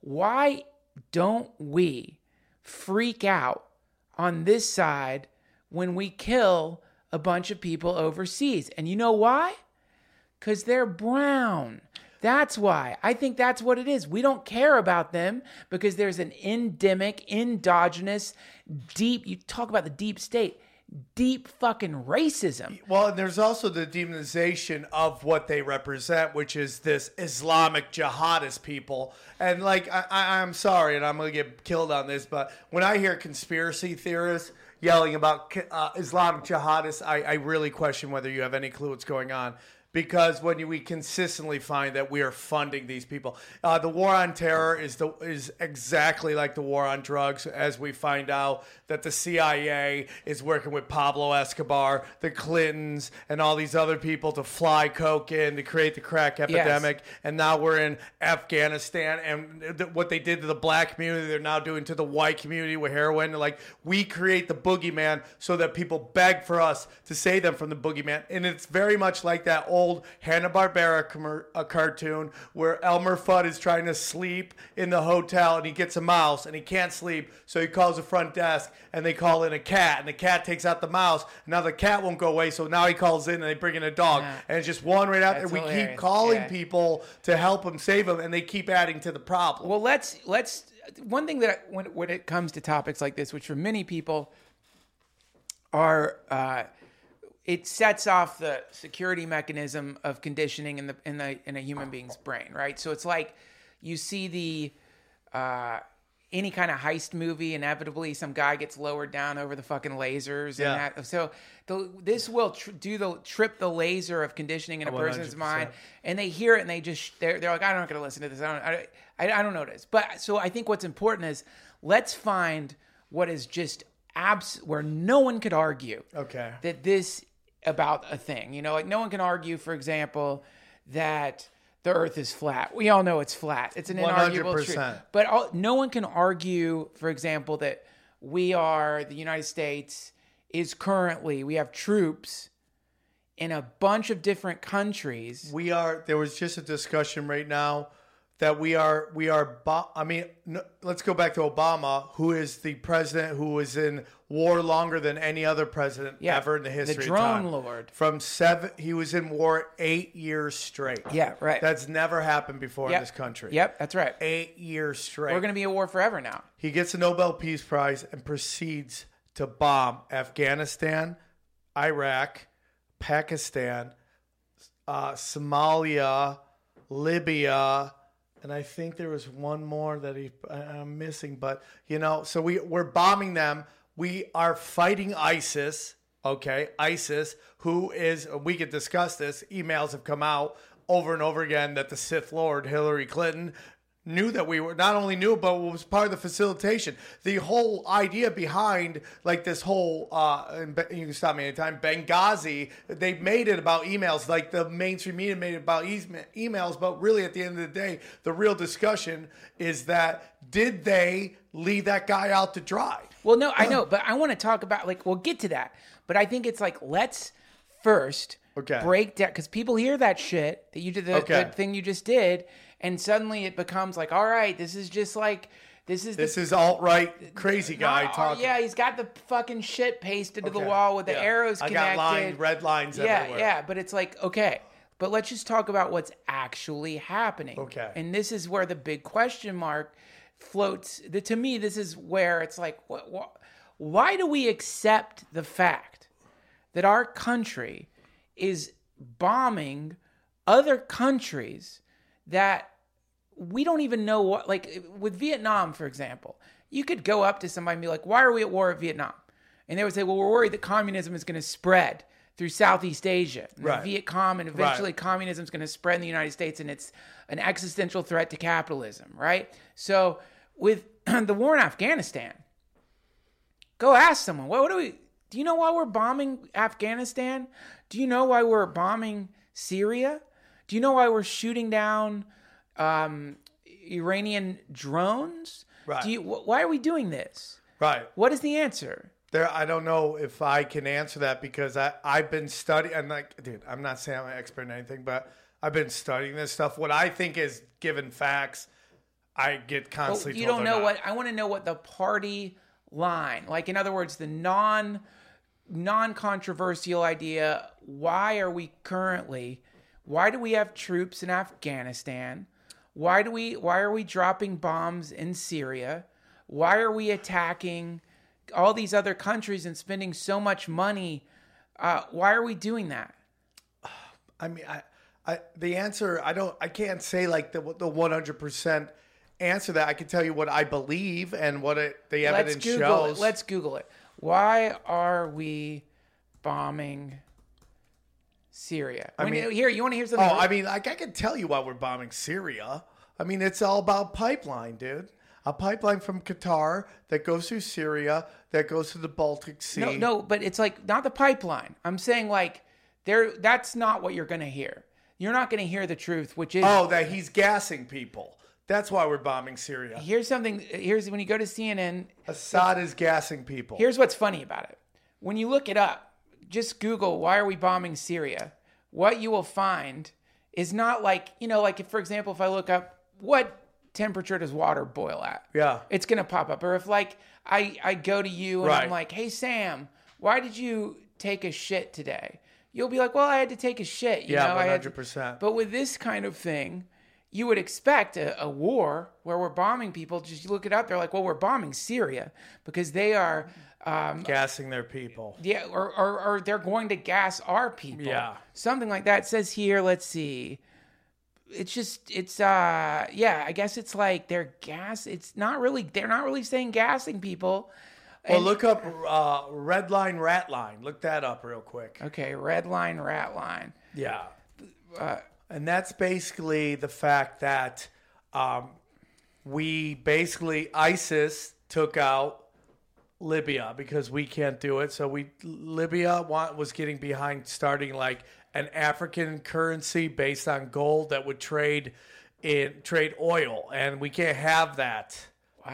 why don't we freak out on this side when we kill a bunch of people overseas? And you know why? Because they're brown. That's why. I think that's what it is. We don't care about them because there's an endemic, endogenous, deep, you talk about the deep state, deep fucking racism. Well, and there's also the demonization of what they represent, which is this Islamic jihadist people. And like, I, I, I'm sorry, and I'm going to get killed on this, but when I hear conspiracy theorists yelling about uh, Islamic jihadists, I, I really question whether you have any clue what's going on. Because when you, we consistently find that we are funding these people, uh, the war on terror is the is exactly like the war on drugs. As we find out that the C I A is working with Pablo Escobar, the Clintons, and all these other people to fly coke in to create the crack epidemic. Yes. And now we're in Afghanistan, and th- what they did to the black community, they're now doing to the white community with heroin. Like, we create the boogeyman so that people beg for us to save them from the boogeyman, and it's very much like that old Old Hanna-Barbera com- a cartoon where Elmer Fudd is trying to sleep in the hotel and he gets a mouse and he can't sleep, so he calls the front desk and they call in a cat, and the cat takes out the mouse. Now the cat won't go away, so now he calls in and they bring in a dog, yeah. and it's just one right after. And we hilarious. keep calling yeah. people to help them save them, and they keep adding to the problem. Well, let's let's one thing that when when it comes to topics like this, which for many people are. Uh, It sets off the security mechanism of conditioning in the in the in a human being's brain, right? So it's like you see the uh, any kind of heist movie. Inevitably, some guy gets lowered down over the fucking lasers, yeah. and that. So the, this will tr- do the trip the laser of conditioning in a one hundred percent. person's mind, and they hear it and they just they're they're like, I'm not going to listen to this. I don't I, I, I don't know what it is. But so I think what's important is let's find what is just abs where no one could argue. Okay. That this about a thing. You know, like no one can argue, for example, that the earth is flat. We all know it's flat. It's an inarguable one hundred percent. truth. But all, no one can argue, for example, that we are, the United States is currently, we have troops in a bunch of different countries. We are, there was just a discussion right now that we are, we are, I mean, no, let's go back to Obama, who is the president who was in war longer than any other president Yeah, ever in the history the of drone time. lord. From seven, he was in war eight years straight. Yeah, right. That's never happened before Yep. in this country. Yep, that's right. Eight years straight. We're going to be at war forever now. He gets a Nobel Peace Prize and proceeds to bomb Afghanistan, Iraq, Pakistan, uh, Somalia, Libya, and I think there was one more that he I'm missing. But you know, so we we're bombing them. We are fighting ISIS. Okay, ISIS, who is we could discuss this. Emails have come out over and over again that the Sith Lord Hillary Clinton knew that we were not only knew, but was part of the facilitation. The whole idea behind like this whole, uh, and you can stop me anytime, Benghazi, they made it about emails, like the mainstream media made it about e- emails, but really at the end of the day, the real discussion is that did they leave that guy out to dry? Well, no, I know, but I want to talk about, like, we'll get to that. But I think it's like, let's first Okay. break down, because people hear that shit, that you did, the, Okay. the thing you just did, and suddenly it becomes like, all right, this is just like, this is This the, is alt-right crazy guy not- talking. Yeah, he's got the fucking shit pasted to the Okay. wall with the Yeah. arrows I connected. got lines, red lines yeah, everywhere. yeah, but it's like, okay, but let's just talk about what's actually happening. Okay. And this is where the big question mark floats. The, to me, this is where it's like, what, what, why do we accept the fact that our country is bombing other countries that we don't even know what, like with Vietnam, for example, you could go up to somebody and be like, why are we at war with Vietnam? And they would say, well, we're worried that communism is going to spread through Southeast Asia. And Right. the Viet Cong, and eventually Right. communism is going to spread in the United States, and it's an existential threat to capitalism, right? So with the war in Afghanistan, go ask someone, what, what do we, do you know why we're bombing Afghanistan? Do you know why we're bombing Syria? Do you know why we're shooting down um, Iranian drones? Right. Do you, wh- why are we doing this? Right. What is the answer? There, I don't know if I can answer that because I, I've been studying. I'm like, dude, I'm not saying I'm an expert in anything, but I've been studying this stuff. What I think is given facts, I get Well, constantly. you told don't they're know not. what I want to know what the party line, like in other words, the non non-controversial idea. Why are we currently? Why do we have troops in Afghanistan? Why do we? Why are we dropping bombs in Syria? Why are we attacking all these other countries and spending so much money? Uh, why are we doing that? I mean, I, I, the answer, I don't, I can't say like the the one hundred percent answer that. I can tell you what I believe and what it, the Let's evidence Google shows. it. Let's Google it. Why are we bombing Syria? I mean- here, you want to hear something? Oh, I mean, like I can tell you why we're bombing Syria. I mean, it's all about pipeline, dude. A pipeline from Qatar that goes through Syria, that goes to the Baltic Sea. no, no, but it's like not the pipeline. I'm saying like there. That's not what you're going to hear. You're not going to hear the truth, which is Oh, that he's gassing people. That's why we're bombing Syria. here's something. Here's when you go to C N N. Assad is gassing people. Here's what's funny about it. When you look it up, just Google why are we bombing Syria? What you will find is not like, you know, like if, for example, if I look up what temperature does water boil at? Yeah. It's going to pop up. Or if like I, I go to you and Right. I'm like, hey, Sam, why did you take a shit today? You'll be like, well, I had to take a shit. You Yeah, know, I had to- one hundred percent. But with this kind of thing, you would expect a, a war where we're bombing people. Just look it up. They're like, well, we're bombing Syria because they are, um, gassing their people. yeah, or, or, or they're going to gas our people. Yeah. Something like that. It says here, let's see. It's just, it's, uh, yeah, I guess it's like they're gas. It's not really, they're not really saying gassing people. Well, And- look up uh, red line, rat line. Look that up real quick. Okay, red line, rat line. Yeah. and that's basically the fact that um, we basically, ISIS took out Libya because we can't do it. So we Libya want, was getting behind starting like an African currency based on gold that would trade in trade oil, and we can't have that.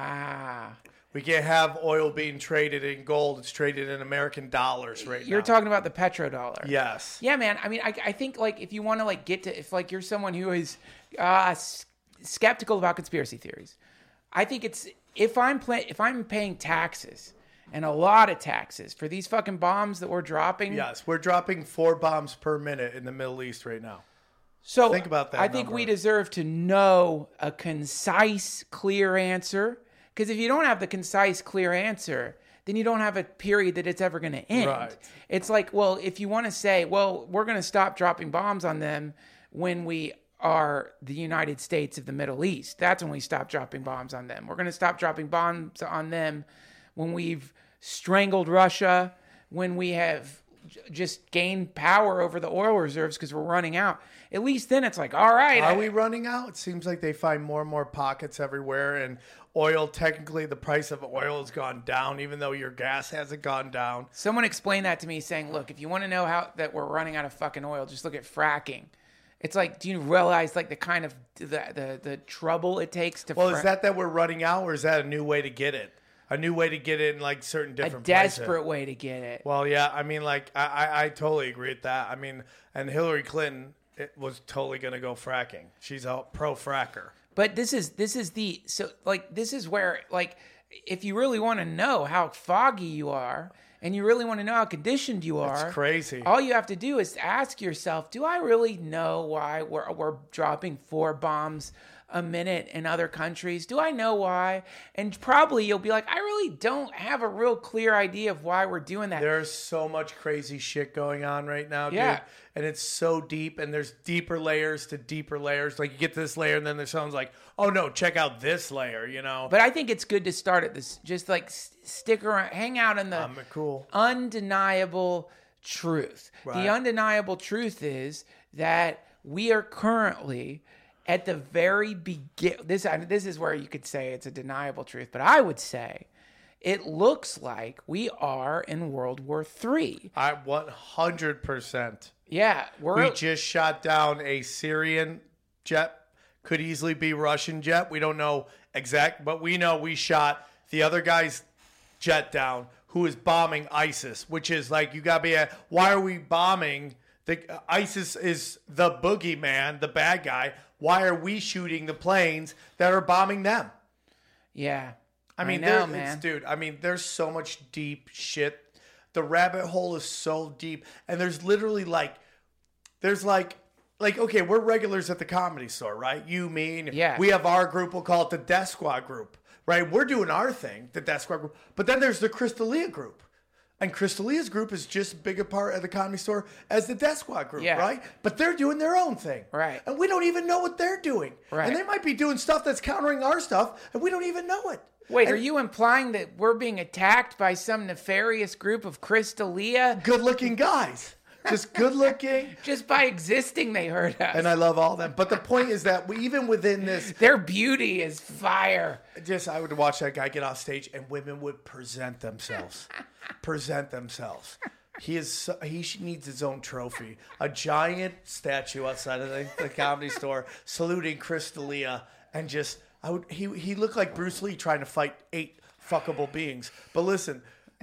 Wow. We can't have oil being traded in gold. It's traded in American dollars right You're now. talking about the petrodollar. Yes. Yeah, man. I mean, I, I think like if you want to like get to, if like you're someone who is uh, s- skeptical about conspiracy theories, I think it's if I'm play, if I'm paying taxes and a lot of taxes for these fucking bombs that we're dropping. Yes, we're dropping four bombs per minute in the Middle East right now. So think about that I think number. we deserve to know a concise, clear answer. Because if you don't have the concise, clear answer, then you don't have a period that it's ever going to end. Right. It's like, well, if you want to say, well, we're going to stop dropping bombs on them when we are the United States of the Middle East. That's when we stop dropping bombs on them. We're going to stop dropping bombs on them when we've strangled Russia, when we have j- just gained power over the oil reserves because we're running out. At least then it's like, all right. Are I, we running out? It seems like they find more and more pockets everywhere. And oil, technically, the price of oil has gone down, even though your gas hasn't gone down. Someone explained that to me saying, look, if you want to know how that we're running out of fucking oil, just look at fracking. It's like, do you realize like the kind of the the, the trouble it takes to Well, fra- is that that we're running out, or is that a new way to get it? A new way to get it in like certain a different desperate places? way to get it? Well, yeah, I mean, like, I, I, I totally agree with that. I mean, and Hillary Clinton it was totally going to go fracking. She's a pro-fracker. But this is this is the so like this is where like if you really want to know how foggy you are and you really want to know how conditioned you are, It's crazy. all you have to do is ask yourself, do I really know why we're we're dropping four bombs a minute in other countries? Do I know why? And probably you'll be like, I really don't have a real clear idea of why we're doing that. There's so much crazy shit going on right now, Yeah. dude. And it's so deep, and there's deeper layers to deeper layers. Like, you get to this layer, and then there's someone's like, oh, no, check out this layer, you know? But I think it's good to start at this, just like s- stick around, hang out in the I'm cool. undeniable truth. Right. The undeniable truth is that we are currently at the very begin. This this is where you could say it's a deniable truth, but I would say it looks like we are in World War Three. I one hundred percent. Yeah, we're We just shot down a Syrian jet. Could easily be Russian jet. We don't know exact, but we know we shot the other guy's jet down who is bombing ISIS, which is like, you gotta be a, why are we bombing? The uh, ISIS is the boogeyman, the bad guy. Why are we shooting the planes that are bombing them? yeah. I mean, know, there- it's- man. dude, I mean, there's so much deep shit. The rabbit hole is so deep. And there's literally like, there's like, like, okay, we're regulars at the Comedy Store, right? You, me, and Yeah. we have our group. We'll call it the Death Squad group, right? We're doing our thing, the Death Squad group. But then there's the Crystalia group. And Crystalia's group is just as big a part of the Comedy Store as the Death Squad group, Yeah. right? But they're doing their own thing. Right. And we don't even know what they're doing. Right. And they might be doing stuff that's countering our stuff, and we don't even know it. Wait, And- are you implying that we're being attacked by some nefarious group of Crystalia? good-looking guys, just good-looking, Just by existing, they hurt us. and I love all them. But the point is that we, even within this, Their beauty is fire. just I would watch that guy get off stage, and women would present themselves, present themselves. He is so, he sh- needs his own trophy, a giant statue outside of the, the Comedy Store saluting Crystalia, and just I would he he looked like Bruce Lee trying to fight eight fuckable beings. But listen,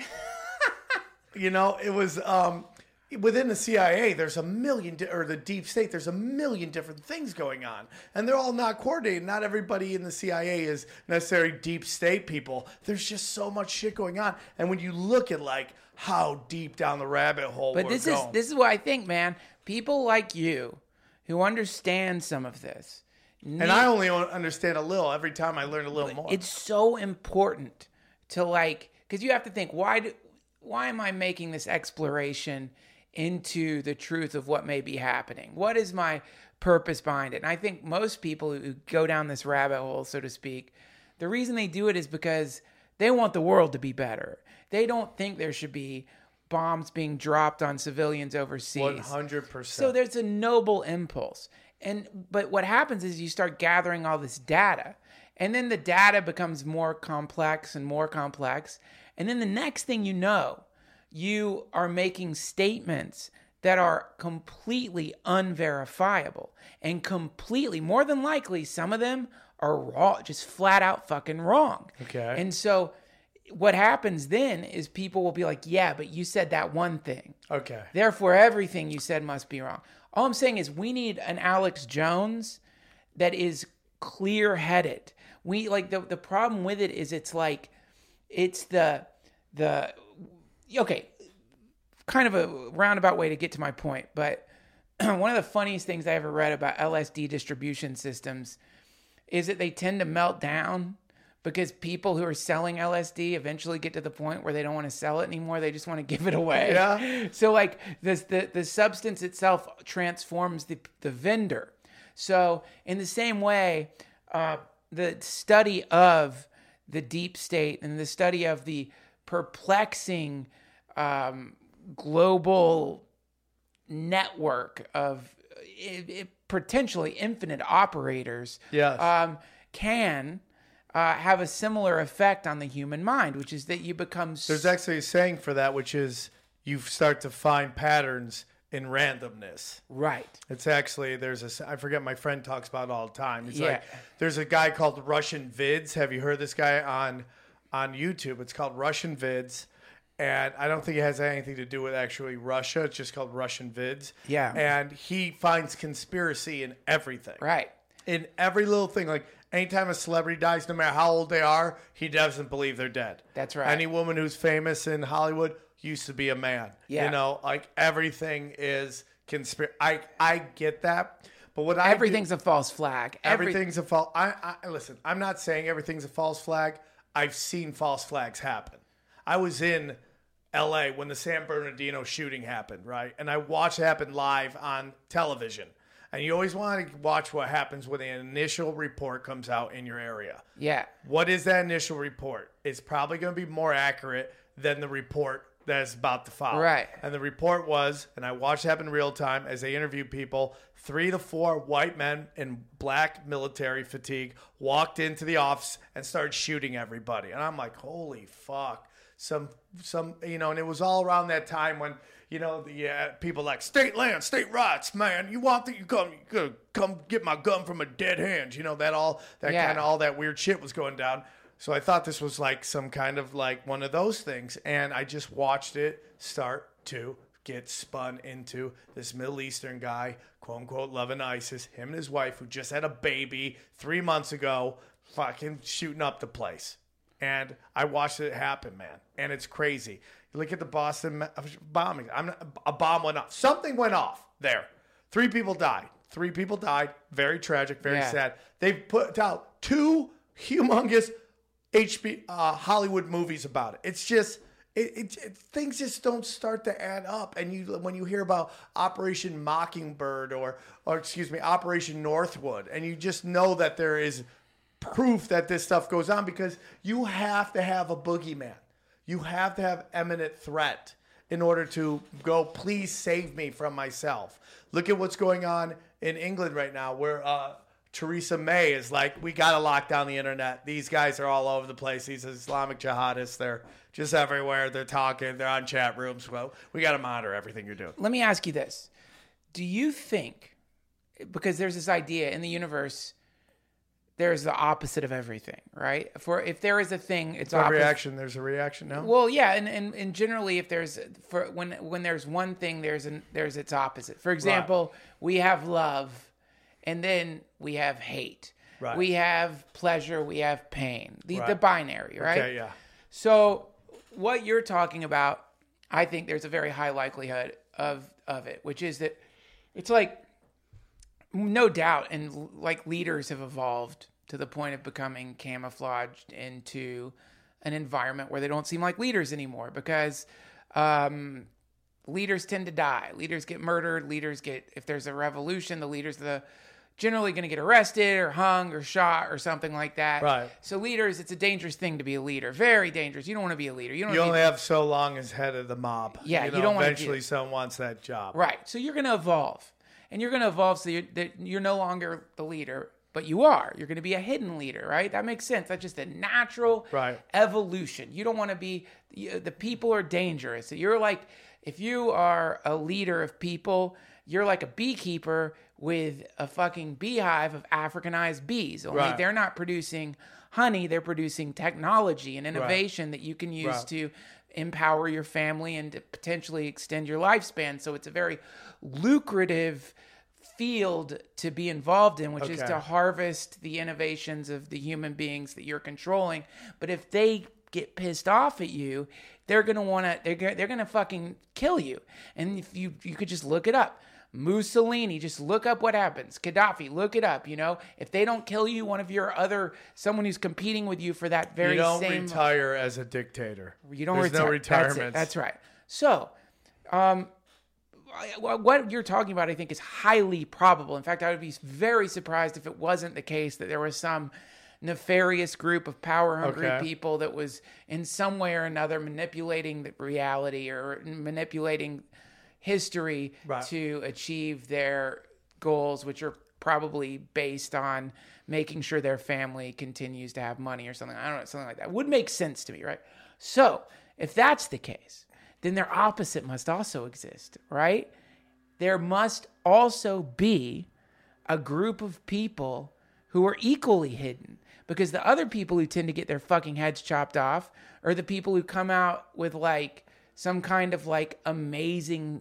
you know, it was um, within the C I A. There's a million, di- or the deep state. There's a million different things going on, and they're all not coordinated. Not everybody in the C I A is necessarily deep state people. There's just so much shit going on, and when you look at like how deep down the rabbit hole But we're this going, is this is what I think, man. People like you who understand some of this. and I only understand a little. Every time I learn a little more. It's so important to like, because you have to think, why do, why am I making this exploration into the truth of what may be happening? What is my purpose behind it? And I think most people who go down this rabbit hole, so to speak, the reason they do it is because they want the world to be better. They don't think there should be bombs being dropped on civilians overseas. one hundred percent. So there's a noble impulse. And but what happens is you start gathering all this data, and then the data becomes more complex and more complex, And then the next thing you know, you are making statements that are completely unverifiable and completely, more than likely, some of them are raw, just flat out fucking wrong. Okay. And so what happens then is people will be like, yeah, but you said that one thing. Okay. Therefore, everything you said must be wrong. All I'm saying is we need an Alex Jones that is clear-headed. We like the the problem with it is it's like it's the the okay, kind of a roundabout way to get to my point, but one of the funniest things I ever read about L S D distribution systems is that they tend to melt down because people who are selling L S D eventually get to the point where they don't want to sell it anymore. They just want to give it away. Yeah. So like this, the, the substance itself transforms the, the vendor. So in the same way, uh, the study of the deep state and the study of the perplexing um, global network of it, it, potentially infinite operators Yes. um, can uh, have a similar effect on the human mind, which is that you become... There's actually a saying for that, which is you start to find patterns in randomness. Right. It's actually, there's a, I forget, my friend talks about it all the time. It's Yeah. like, there's a guy called Russian Vids. Have you heard this guy on on YouTube? It's called Russian Vids. And I don't think it has anything to do with actually Russia. It's just called Russian Vids. Yeah. And he finds conspiracy in everything. Right. In every little thing. Like, anytime a celebrity dies, no matter how old they are, he doesn't believe they're dead. That's right. Any woman who's famous in Hollywood used to be a man. Yeah. You know, like, everything is conspiracy. I, I get that. But what I Everything's do, a false flag. Every- everything's a false... I, I Listen, I'm not saying everything's a false flag. I've seen false flags happen. I was in L A when the San Bernardino shooting happened, right? And I watched it happen live on television. And you always want to watch what happens when the initial report comes out in your area. Yeah. What is that initial report? It's probably going to be more accurate than the report that is about to follow. Right. And the report was, and I watched it happen in real time as they interviewed people, three to four white men in black military fatigue walked into the office and started shooting everybody. And I'm like, holy fuck. Some, some, you know, and it was all around that time when, you know, the uh, people like state land, state rights, man. You want that? You come, you could come get my gun from a dead hand. You know, that all, that Yeah. kind of, all that weird shit was going down. So I thought this was like some kind of like one of those things. And I just watched it start to get spun into this Middle Eastern guy, quote unquote, loving ISIS, him and his wife who just had a baby three months ago, fucking shooting up the place. And I watched it happen, man. And it's crazy. You look at the Boston bombing. I'm not, a bomb went off. Something went off there. Three people died. Three people died. Very tragic, very Yeah. sad. They've put out two humongous H B uh, Hollywood movies about it. It's just it, it, it things just don't start to add up. And you when you hear about Operation Mockingbird or or excuse me Operation Northwood, and you just know that there is proof that this stuff goes on because you have to have a boogeyman. You have to have imminent threat in order to go, please save me from myself. Look at what's going on in England right now where uh, Theresa May is like, we got to lock down the internet. These guys are all over the place. These Islamic jihadists, they're just everywhere. They're talking. They're on chat rooms. Well, we got to monitor everything you're doing. Let me ask you this. Do you think, because there's this idea in the universe, there's the opposite of everything, right? For if there is a thing, it's A opposite. reaction. There's a reaction now. Well, yeah, and, and and generally, if there's for when when there's one thing, there's an there's its opposite. For example, we have love, and then we have hate. Right. We have pleasure. We have pain. The Right. the binary, right? Okay, yeah. So what you're talking about, I think there's a very high likelihood of of it, which is that it's like, no doubt, and like leaders have evolved to the point of becoming camouflaged into an environment where they don't seem like leaders anymore because um, leaders tend to die. Leaders get murdered. Leaders get, if there's a revolution, the leaders are the, generally going to get arrested or hung or shot or something like that. Right. So leaders, it's a dangerous thing to be a leader. Very dangerous. You don't want to be a leader. You don't You wanna only be, have so long as head of the mob. Yeah, you, you know, don't wanna eventually do- someone wants that job. Right. So you're going to evolve. And you're going to evolve so you're, that you're no longer the leader. but you are. You're going to be a hidden leader, right? That makes sense. That's just a natural Right. evolution. You don't want to be, the people are dangerous. You're like, if you are a leader of people, you're like a beekeeper with a fucking beehive of Africanized bees. Only Right. they're not producing honey, they're producing technology and innovation that you can use Right. to empower your family and to potentially extend your lifespan. So it's a very lucrative field to be involved in, which is Okay. to harvest the innovations of the human beings that you're controlling. But if they get pissed off at you, they're gonna want to they're gonna, they're gonna fucking kill you. And if you you could just look it up. Mussolini, just look up what happens. Gaddafi, look it up. You know, if they don't kill you, one of your other someone who's competing with you for that very You don't same retire as a dictator. you don't There's retire. no That's, retirements. it. That's right. So, um, I- what you're talking about, I think, is highly probable. In fact, I would be very surprised if it wasn't the case that there was some nefarious group of power-hungry Okay. people that was in some way or another manipulating the reality or manipulating history Right. to achieve their goals, which are probably based on making sure their family continues to have money or something. I don't know, something like that. Would make sense to me, right? So, if that's the case, then their opposite must also exist, right? There must also be a group of people who are equally hidden, because the other people who tend to get their fucking heads chopped off are the people who come out with like some kind of like amazing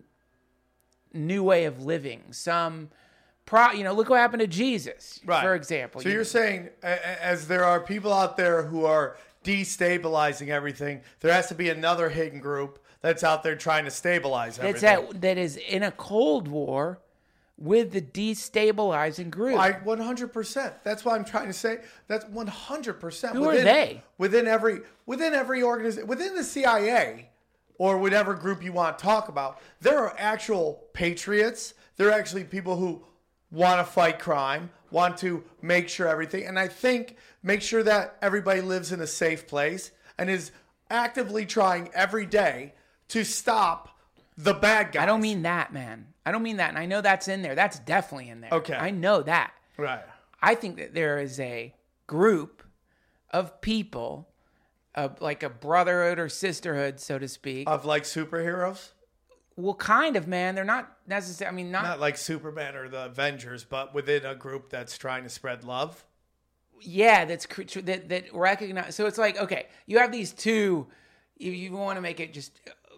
new way of living, some pro, you know, look what happened to Jesus, Right. for example. So You- you're saying, a- a- as there are people out there who are destabilizing everything, there has to be another hidden group that's out there trying to stabilize that's everything. that that is in a Cold War with the destabilizing group. I one hundred percent. That's what I'm trying to say. That's one hundred percent. Who are they? Within every within every organization, within the C I A or whatever group you want to talk about, there are actual patriots. There are actually people who want to fight crime, want to make sure everything, and I think make sure that everybody lives in a safe place and is actively trying every day to stop the bad guys. I don't mean that, man. I don't mean that. And I know that's in there. That's definitely in there. Okay. I know that. Right. I think that there is a group of people, uh, like a brotherhood or sisterhood, so to speak. Of like superheroes? well, kind of, man. They're not necessarily, I mean, not, Not like Superman or the Avengers, but within a group that's trying to spread love. yeah, that's cr- tr- that that recognize. So it's like, okay, you have these two. You, you want to make it just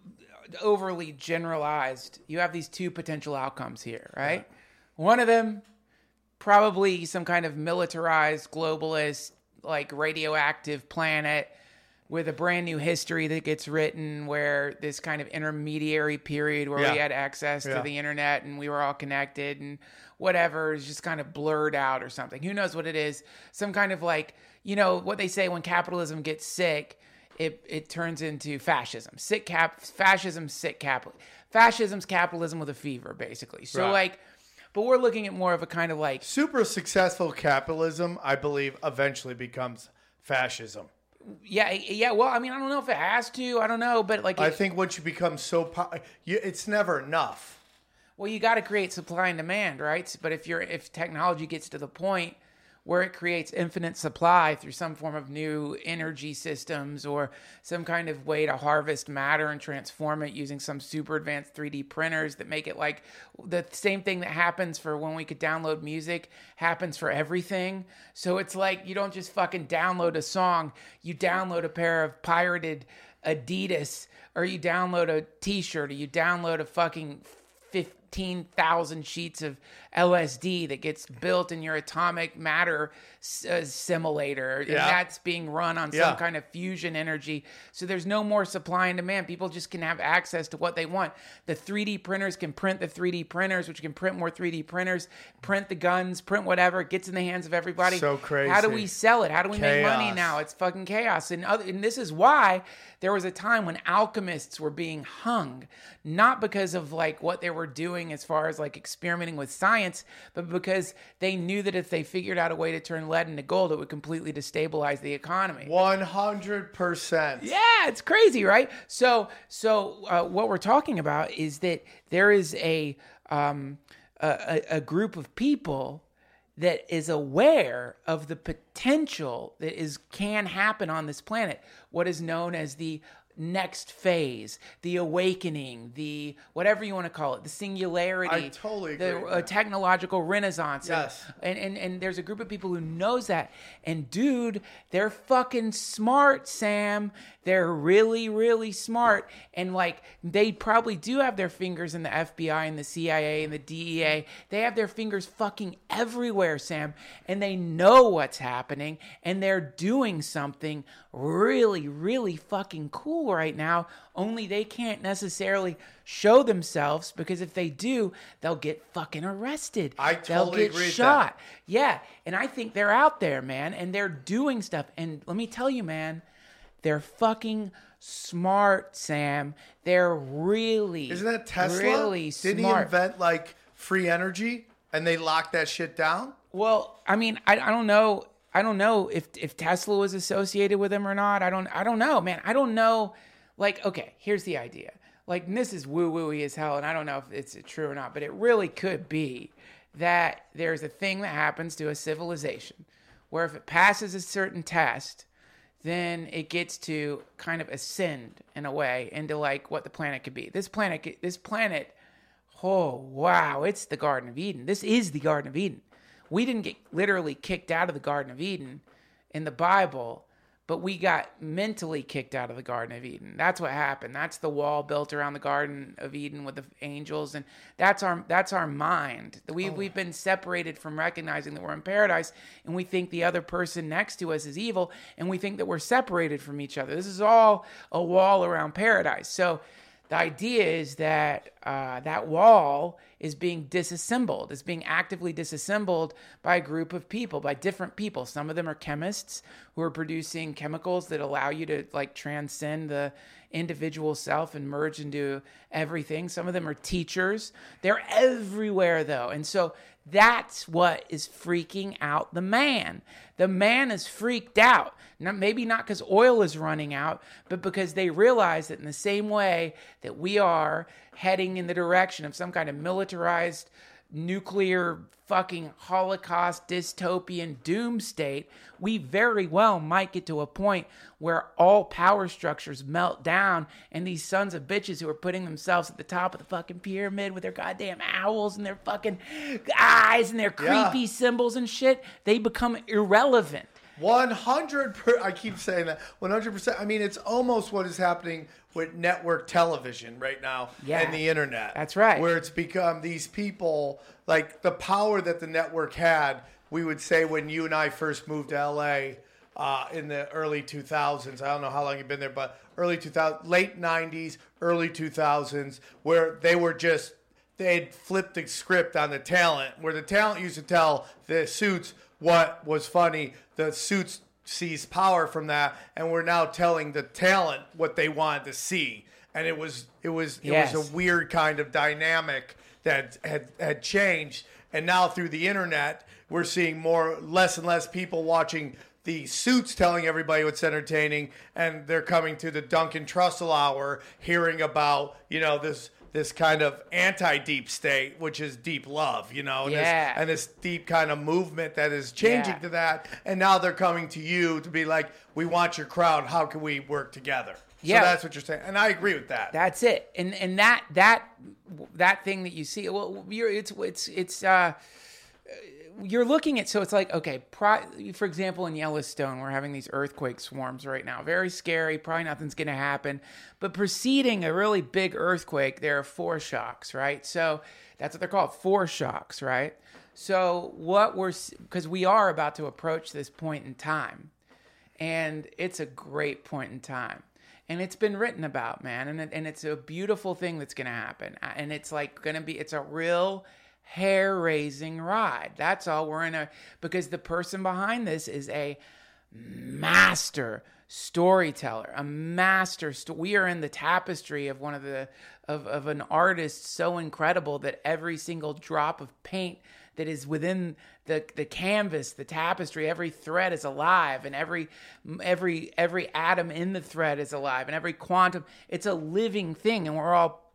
overly generalized. You have these two potential outcomes here, right? One of them, probably some kind of militarized, globalist, like radioactive planet with a brand new history that gets written, where this kind of intermediary period where Yeah. we had access Yeah. to the internet and we were all connected and whatever is just kind of blurred out or something. Who knows what it is? Some kind of like, you know, what they say when capitalism gets sick, it it turns into fascism. Sick cap, fascism, sick capital. Fascism's capitalism with a fever, basically. So Right. like, but we're looking at more of a kind of like, Super successful capitalism, I believe, eventually becomes fascism. yeah, yeah. Well, I mean, I don't know if it has to. I don't know, but like, I it- think once you become so, po- you, it's never enough. well, you got to create supply and demand, right? But if you're if technology gets to the point where it creates infinite supply through some form of new energy systems or some kind of way to harvest matter and transform it using some super advanced three D printers that make it like the same thing that happens for when we could download music happens for everything. So it's like you don't just fucking download a song, you download a pair of pirated Adidas, or you download a t-shirt, or you download a fucking fifteen thousand sheets of L S D that gets built in your atomic matter uh, simulator. And Yeah. that's being run on Yeah. some kind of fusion energy. So there's no more supply and demand. People just can have access to what they want. The three D printers can print the three D printers, which can print more three D printers, print the guns, print whatever. It gets in the hands of everybody. So crazy. How do we sell it? How do we make money Chaos. now? It's fucking chaos. And, other, and this is why there was a time when alchemists were being hung, not because of like what they were doing as far as like experimenting with science, but because they knew that if they figured out a way to turn lead into gold, it would completely destabilize the economy. one hundred percent. Yeah, it's crazy, right? So, so uh, what we're talking about is that there is a um, a, a a group of people that is aware of the potential that is can happen on this planet, what is known as the next phase, the awakening, the whatever you want to call it, the singularity, I totally agree the with uh, that. technological renaissance. Yes. And, and and there's a group of people who knows that. And dude, they're fucking smart, Sam. They're really, really smart. And like they probably do have their fingers in the F B I and the C I A and the D E A. They have their fingers fucking everywhere, Sam. And they know what's happening. And they're doing something really, really fucking cool right now. Only they can't necessarily show themselves, because if they do, they'll get fucking arrested. I they'll totally get agree with shot. Yeah. And I think they're out there, man. And they're doing stuff. And let me tell you, man, they're fucking smart, Sam. They're really, Isn't that Tesla? really Didn't smart. he invent like free energy and they locked that shit down? Well, I mean, I, I don't know. I don't know if if Tesla was associated with him or not. I don't. I don't know, man. I don't know. Like, okay, here's the idea. Like, and this is woo wooey as hell, and I don't know if it's true or not, but it really could be that there's a thing that happens to a civilization where if it passes a certain test, then it gets to kind of ascend in a way into like what the planet could be. This planet, this planet, oh wow, it's the Garden of Eden. This is the Garden of Eden. We didn't get literally kicked out of the Garden of Eden in the Bible, but we got mentally kicked out of the Garden of Eden. That's what happened. That's the wall built around the Garden of Eden with the angels, and that's our that's our mind. We, oh. We've been separated from recognizing that we're in paradise, and we think the other person next to us is evil, and we think that we're separated from each other. This is all a wall around paradise. So the idea is that uh, that wall is being disassembled, is being actively disassembled by a group of people, by different people. Some of them are chemists who are producing chemicals that allow you to like transcend the individual self and merge into everything. Some of them are teachers. They're everywhere though. And so that's what is freaking out the man. The man is freaked out. Now, maybe not because oil is running out, but because they realize that in the same way that we are heading in the direction of some kind of militarized nuclear fucking Holocaust dystopian doom state, we very well might get to a point where all power structures melt down and these sons of bitches who are putting themselves at the top of the fucking pyramid with their goddamn owls and their fucking eyes and their creepy Yeah. symbols and shit, they become irrelevant. one hundred percent. I keep saying that. one hundred percent. I mean, it's almost what is happening with network television right now Yeah. and the internet. That's right. Where it's become these people, like the power that the network had, we would say when you and I first moved to L A uh, in the early two thousands. I don't know how long you've been there, but early two thousands, late nineties, early two thousands, where they were just, they'd flipped the script on the talent, where the talent used to tell the suits what was funny. The suits seized power from that, and we're now telling the talent what they wanted to see. And it was it was it Yes. was a weird kind of dynamic that had had changed. And now through the internet, we're seeing more less and less people watching the suits telling everybody what's entertaining, and they're coming to the Duncan Trussell Hour hearing about, you know, this this kind of anti-deep state, which is deep love, you know, and, Yeah. this, and this deep kind of movement that is changing Yeah. to that. And now they're coming to you to be like, we want your crowd. How can we work together? Yeah. So that's what you're saying. And I agree with that. That's it. And and that that that thing that you see, well, you're it's it's it's uh you're looking at, so it's like, okay, pro, for example, in Yellowstone, we're having these earthquake swarms right now. Very scary. Probably nothing's going to happen. But preceding a really big earthquake, there are foreshocks, right? So that's what they're called, foreshocks, right? So what we're, because we are about to approach this point in time, and it's a great point in time. And it's been written about, man, and it, and it's a beautiful thing that's going to happen. And it's like going to be, it's a real hair-raising ride. That's all. We're in a, because the person behind this is a master storyteller, a master. St- we are in the tapestry of one of the of of an artist so incredible that every single drop of paint that is within the the canvas, the tapestry, every thread is alive, and every every every atom in the thread is alive, and every quantum, it's a living thing, and we're all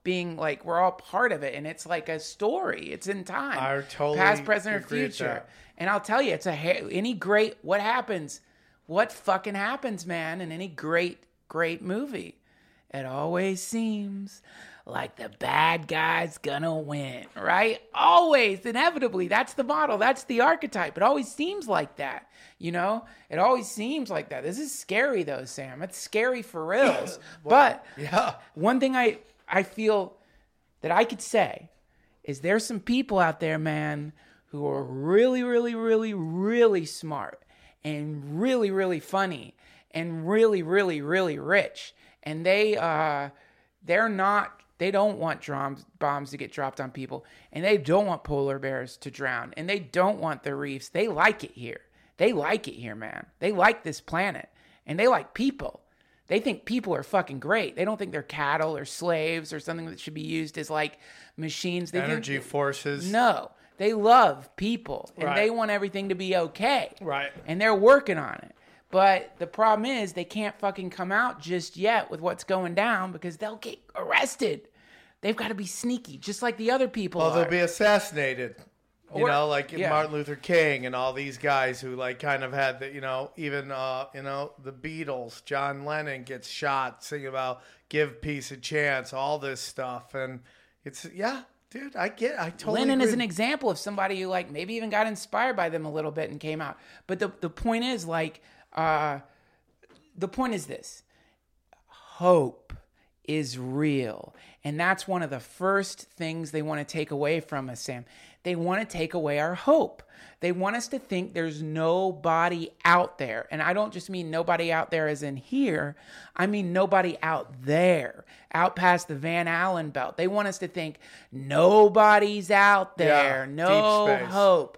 being like, we're all part of it. And it's like a story. It's in time. I totally past, present, or agree with future. that. And I'll tell you, it's a any great, what happens? What fucking happens, man, in any great, great movie? It always seems like the bad guy's gonna win, right? Always, inevitably. That's the model. That's the archetype. It always seems like that, you know? It always seems like that. This is scary, though, Sam. It's scary for reals. But yeah. one thing I, I feel that I could say is there's some people out there, man, who are really, really, really, really smart and really, really funny and really, really, really rich. And they, uh, they're not... They don't want drums, bombs to get dropped on people, and they don't want polar bears to drown, and they don't want the reefs. They like it here. They like it here, man. They like this planet, and they like people. They think people are fucking great. They don't think they're cattle or slaves or something that should be used as like machines. They Energy think, forces. No, they love people, and Right. they want everything to be okay. Right. And they're working on it. But the problem is they can't fucking come out just yet with what's going down because they'll get arrested. They've got to be sneaky, just like the other people Well, are. they'll be assassinated. You Or- know, like yeah. Martin Luther King and all these guys who like kind of had the, you know, even, uh, you know, the Beatles, John Lennon gets shot singing about give peace a chance, all this stuff. And it's, yeah, dude, I get, I totally Lennon agree. is an example of somebody who like maybe even got inspired by them a little bit and came out. But the, the point is like, uh, the point is this, hope is real. And that's one of the first things they want to take away from us, Sam. They want to take away our hope. They want us to think there's nobody out there. And I don't just mean nobody out there as in here. I mean nobody out there, out past the Van Allen belt. They want us to think nobody's out there. Yeah, no deep space. hope.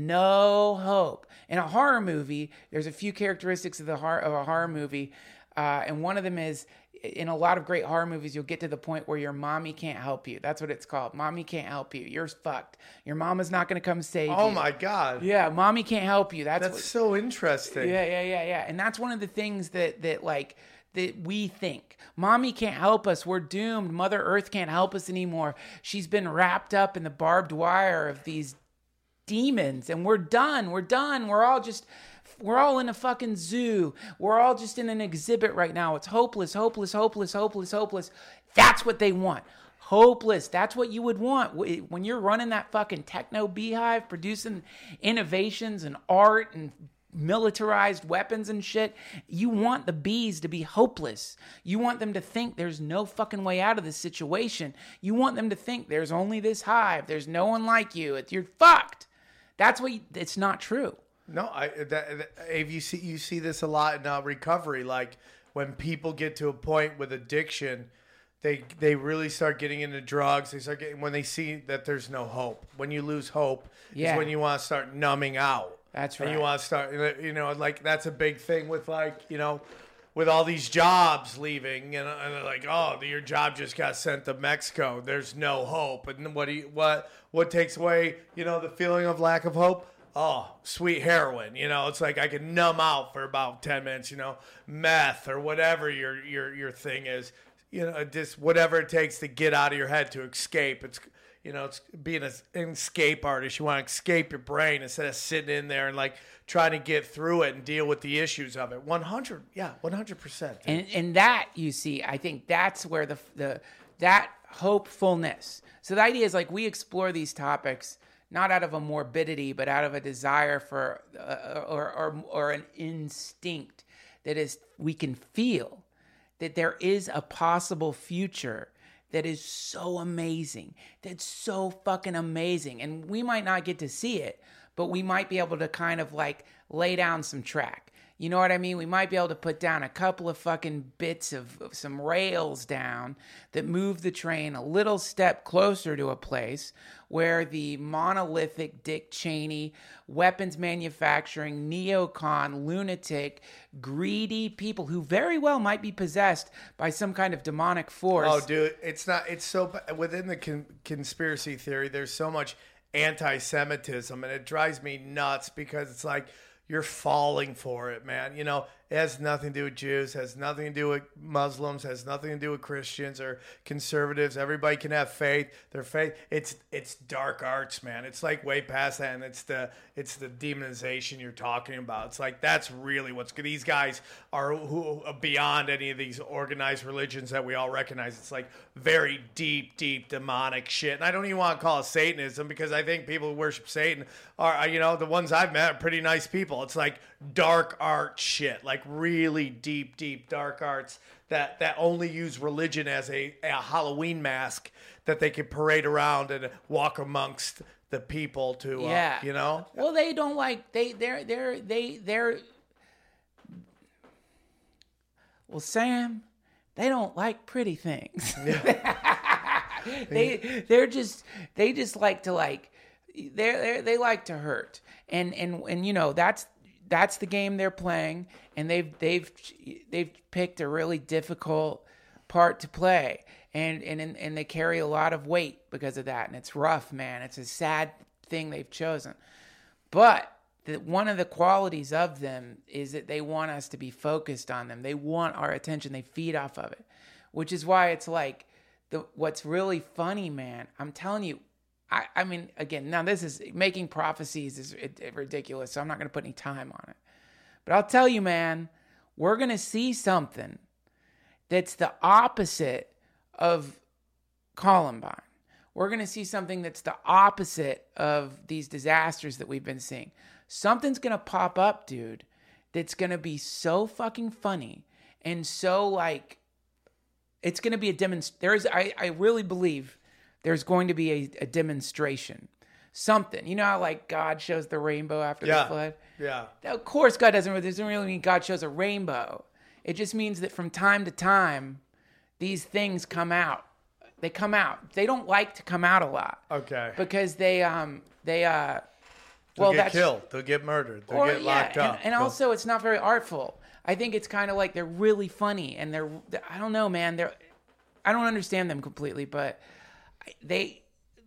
No hope. In a horror movie, there's a few characteristics of the horror, of a horror movie. Uh, and one of them is, in a lot of great horror movies, you'll get to the point where your mommy can't help you. That's what it's called. Mommy can't help you. You're fucked. Your mama's not going to come save you. Oh my God. Yeah, mommy can't help you. That's, That's what, so interesting. yeah, yeah, yeah, yeah. And that's one of the things that that like that we think. Mommy can't help us. We're doomed. Mother Earth can't help us anymore. She's been wrapped up in the barbed wire of these demons, and we're done. We're done. We're all just we're all in a fucking zoo. We're all just in an exhibit right now. It's hopeless, hopeless, hopeless, hopeless, hopeless. That's what they want. Hopeless. That's what you would want. When you're running that fucking techno beehive, producing innovations and art and militarized weapons and shit, you want the bees to be hopeless. You want them to think there's no fucking way out of this situation. You want them to think there's only this hive. There's no one like you. You're fucked. That's what you, it's not true. No, I that, that, Abe, you see you see this a lot in uh, recovery. Like when people get to a point with addiction, they they really start getting into drugs. They start getting when they see that there's no hope. When you lose hope, Yeah. is when you want to start numbing out. That's And right. you want to start, you know, like that's a big thing with like, you know, with all these jobs leaving, and, and they're like, oh, your job just got sent to Mexico. There's no hope. And what do you, what what takes away, you know, the feeling of lack of hope? Oh, sweet heroin. You know, it's like I can numb out for about ten minutes. You know, meth or whatever your your your thing is. You know, just whatever it takes to get out of your head to escape. It's you know, it's being an escape artist. You want to escape your brain instead of sitting in there and like trying to get through it and deal with the issues of it. one hundred, yeah, one hundred percent. And and that, you see, I think that's where the the that hopefulness. So the idea is like we explore these topics not out of a morbidity, but out of a desire for uh, or, or or an instinct that is we can feel that there is a possible future that is so amazing, that's so fucking amazing. And we might not get to see it, but we might be able to kind of like lay down some track. You know what I mean? We might be able to put down a couple of fucking bits of, of some rails down that move the train a little step closer to a place where the monolithic Dick Cheney, weapons manufacturing, neocon, lunatic, greedy people who very well might be possessed by some kind of demonic force. Oh, dude, it's not. It's so within the con- conspiracy theory. There's so much anti-Semitism, and it drives me nuts because it's like you're falling for it, man. You know, It has nothing to do with Jews, has nothing to do with Muslims, has nothing to do with Christians or conservatives. Everybody can have faith. Their faith, it's it's dark arts, man. It's like way past that, and it's the it's the demonization you're talking about. It's like that's really what's good. These guys are who beyond any of these organized religions that we all recognize. It's like very deep, deep demonic shit. And I don't even want to call it Satanism because I think people who worship Satan are, you know, the ones I've met are pretty nice people. It's like dark art shit, like really deep, deep dark arts that, that only use religion as a, a Halloween mask that they can parade around and walk amongst the people to, yeah. uh, you know? Well, they don't like, they, they're, they're, they, they're, well, Sam, they don't like pretty things. they, they're just, they just like to like, they're, they're, they like to hurt. And, and, and, you know, that's, that's the game they're playing. And they've, they've, they've picked a really difficult part to play. And, and, and they carry a lot of weight because of that. And it's rough, man. It's a sad thing they've chosen. But the, one of the qualities of them is that they want us to be focused on them. They want our attention. They feed off of it, which is why it's like the, what's really funny, man. I'm telling you, I, I mean, again, now this is making prophecies is it, it ridiculous. So I'm not going to put any time on it, but I'll tell you, man, we're going to see something that's the opposite of Columbine. We're going to see something that's the opposite of these disasters that we've been seeing. Something's going to pop up, dude, that's going to be so fucking funny and so like, it's going to be a demonstration. There's, I, I really believe there's going to be a, a demonstration. Something. You know how like God shows the rainbow after yeah. the flood? Yeah. Of course God doesn't, doesn't really mean God shows a rainbow. It just means that from time to time, these things come out. They come out. They don't like to come out a lot. Okay. Because they, um, they, uh, They'll well, get that's, killed. They'll get murdered. They'll or, get locked yeah, up. And, and also, it's not very artful. I think it's kind of like they're really funny, and they're, I don't know, man. They're, I don't understand them completely, but they,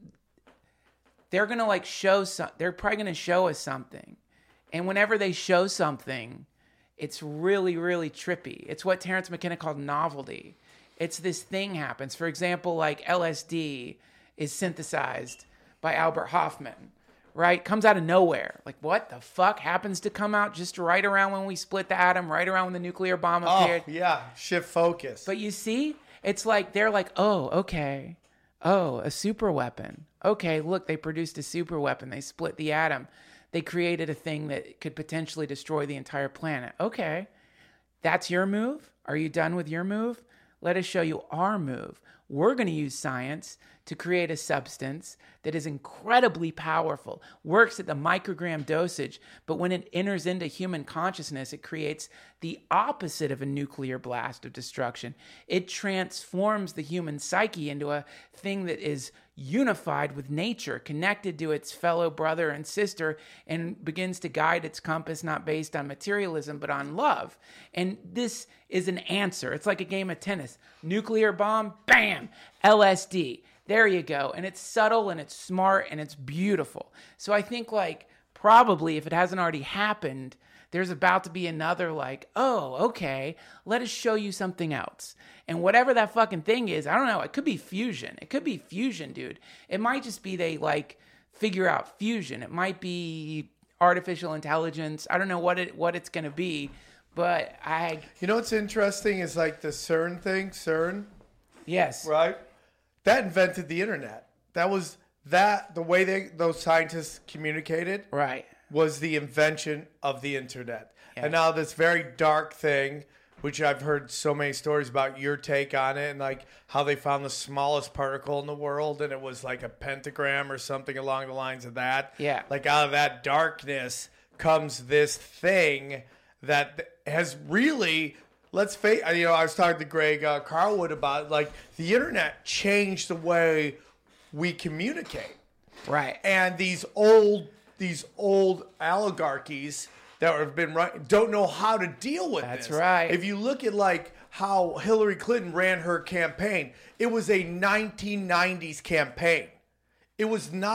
they're gonna like show some. They're probably gonna show us something, and whenever they show something, it's really, really trippy. It's what Terrence McKenna called novelty. It's this thing happens. For example, like L S D is synthesized by Albert Hoffman. Right? Comes out of nowhere. Like, what the fuck happens to come out just right around when we split the atom, right around when the nuclear bomb appeared? Oh, yeah. Shift focus. But you see, it's like, they're like, oh, okay. Oh, a super weapon. Okay, look, they produced a super weapon. They split the atom. They created a thing that could potentially destroy the entire planet. Okay. That's your move? Are you done with your move? Let us show you our move. We're going to use science to create a substance that is incredibly powerful, works at the microgram dosage, but when it enters into human consciousness, it creates the opposite of a nuclear blast of destruction. It transforms the human psyche into a thing that is unified with nature, connected to its fellow brother and sister, and begins to guide its compass not based on materialism, but on love. And this is an answer. It's like a game of tennis. Nuclear bomb, bam, L S D. There you go. And it's subtle and it's smart and it's beautiful. So I think like probably if it hasn't already happened, there's about to be another like, oh, okay, let us show you something else. And whatever that fucking thing is, I don't know. It could be fusion. It could be fusion, dude. It might just be they like figure out fusion. It might be artificial intelligence. I don't know what it what it's going to be, but I... You know what's interesting is like the CERN thing, CERN. Yes. Right? That invented the internet. That was that the way they those scientists communicated. Right. Was the invention of the internet. Yeah. And now this very dark thing, which I've heard so many stories about, your take on it, and like how they found the smallest particle in the world, and it was like a pentagram or something along the lines of that. Yeah. Like out of that darkness comes this thing that has really... Let's face, you know, I was talking to Greg uh, Carlwood about like the internet changed the way we communicate, right? And these old, these old oligarchies that have been run don't know how to deal with That's this. That's right. If you look at like how Hillary Clinton ran her campaign, it was a nineteen nineties campaign. It was not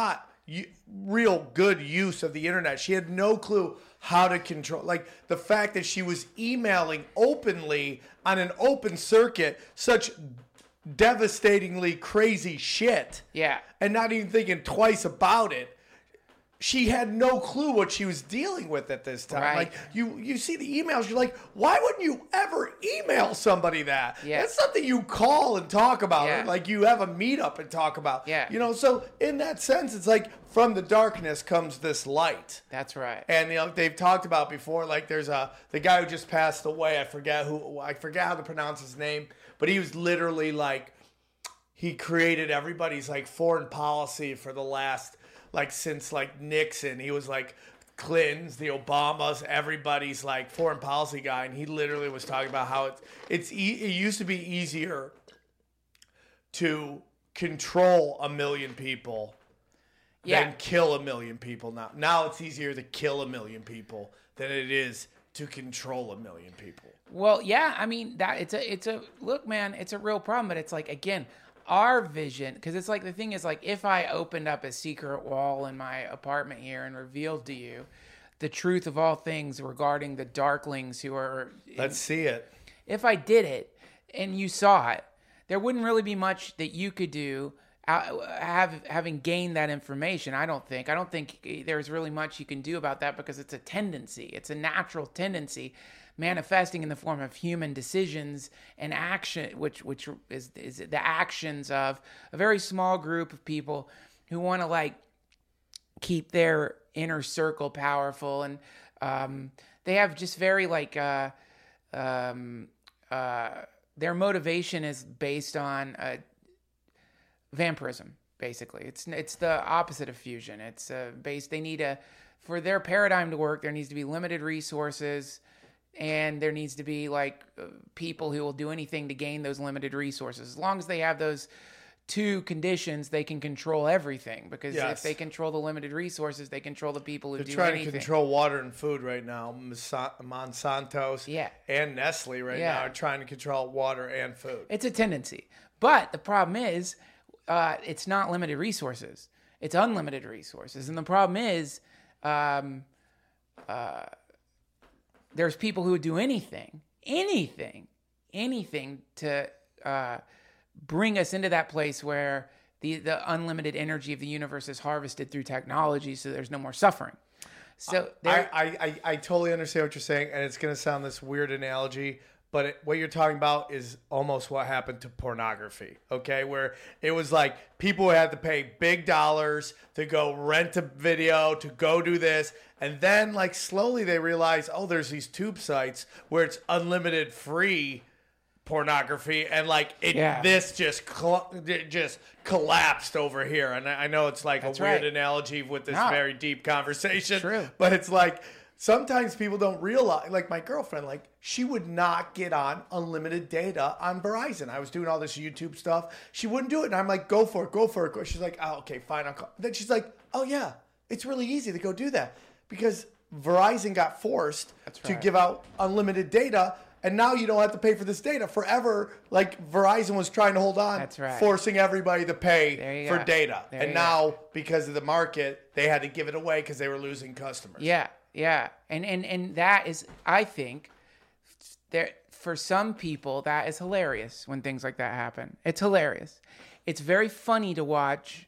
u- real good use of the internet. She had no clue how to control, like the fact that she was emailing openly on an open circuit, such devastatingly crazy shit. Yeah. And not even thinking twice about it. She had no clue what she was dealing with at this time. Right. Like you, you see the emails, you're like, why wouldn't you ever email somebody that? Yeah. That's something you call and talk about. Yeah. Like you have a meetup and talk about. Yeah. You know, so in that sense, it's like from the darkness comes this light. That's right. And you know, they've talked about before, like there's a the guy who just passed away. I forget who I forget how to pronounce his name, but he was literally like he created everybody's like foreign policy for the last like since like Nixon. He was like Clinton's, the Obamas, everybody's like foreign policy guy, and he literally was talking about how it's it's e- it used to be easier to control a million people Yeah. than kill a million people. Now, now it's easier to kill a million people than it is to control a million people. Well, yeah, I mean that it's a it's a look, man, it's a real problem, but it's like again, our vision, because it's like the thing is like if I opened up a secret wall in my apartment here and revealed to you the truth of all things regarding the Darklings who are Let's see it. if I did it and you saw it, there wouldn't really be much that you could do uh, have having gained that information. I don't think. I don't think there's really much you can do about that because it's a tendency. It's a natural tendency manifesting in the form of human decisions and action, which which is is the actions of a very small group of people who want to like keep their inner circle powerful, and um, they have just very like uh, um, uh, their motivation is based on uh, vampirism. Basically, it's it's the opposite of fusion. It's uh, based. They need a for their paradigm to work. There needs to be limited resources. And there needs to be like uh, people who will do anything to gain those limited resources. As long as they have those two conditions, they can control everything. Because Yes. if they control the limited resources, they control the people who They're do trying anything. to control water and food right now. Monsa- Monsanto's Yeah. and Nestle right Yeah. now are trying to control water and food. It's a tendency. But the problem is, uh, it's not limited resources. It's unlimited resources. And the problem is, um, uh, there's people who would do anything, anything, anything to uh, bring us into that place where the, the unlimited energy of the universe is harvested through technology so there's no more suffering. So I, there, I, I, I totally understand what you're saying, and it's going to sound this weird analogy, but it, what you're talking about is almost what happened to pornography, okay? Where it was like people had to pay big dollars to go rent a video, to go do this, and then like slowly they realize, oh, there's these tube sites where it's unlimited free pornography, and like it, Yeah. this just cl- it just collapsed over here. And I I know it's like That's a weird right. analogy with this No. very deep conversation, True. but it's like sometimes people don't realize, like my girlfriend, like she would not get on unlimited data on Verizon. I was doing all this YouTube stuff. She wouldn't do it. And I'm like, go for it, go for it. She's like, oh, okay, fine. I'll call. Then she's like, oh yeah, it's really easy to go do that because Verizon got forced to right. give out unlimited data. And now you don't have to pay for this data forever. Like Verizon was trying to hold on, That's right. forcing everybody to There pay you for go. data. There and you now, because of the market, they had to give it away because they were losing customers. yeah, yeah. And, and, and that is, I think, there for some people, that is hilarious when things like that happen. It's hilarious. It's very funny to watch.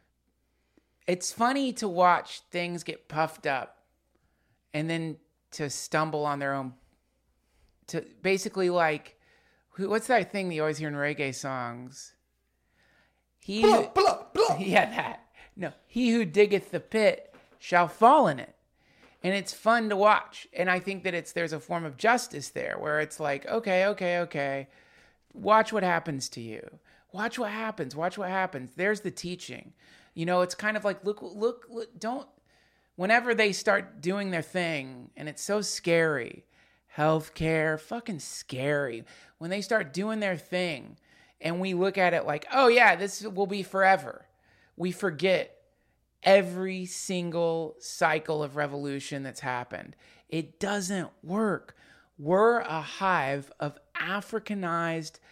It's funny to watch things get puffed up and then to stumble on their own. To basically like, who, what's that thing that you always hear in reggae songs? He, Blah, blah, blah. yeah, that. No, he who diggeth the pit shall fall in it. And it's fun to watch. And I think that it's there's a form of justice there where it's like, okay, okay, okay. Watch what happens to you. Watch what happens. Watch what happens. There's the teaching. You know, it's kind of like, look, look, look don't, whenever they start doing their thing, and it's so scary, healthcare, fucking scary. When they start doing their thing and we look at it like, oh yeah, this will be forever. We forget every single cycle of revolution that's happened. It doesn't work. We're a hive of Africanized,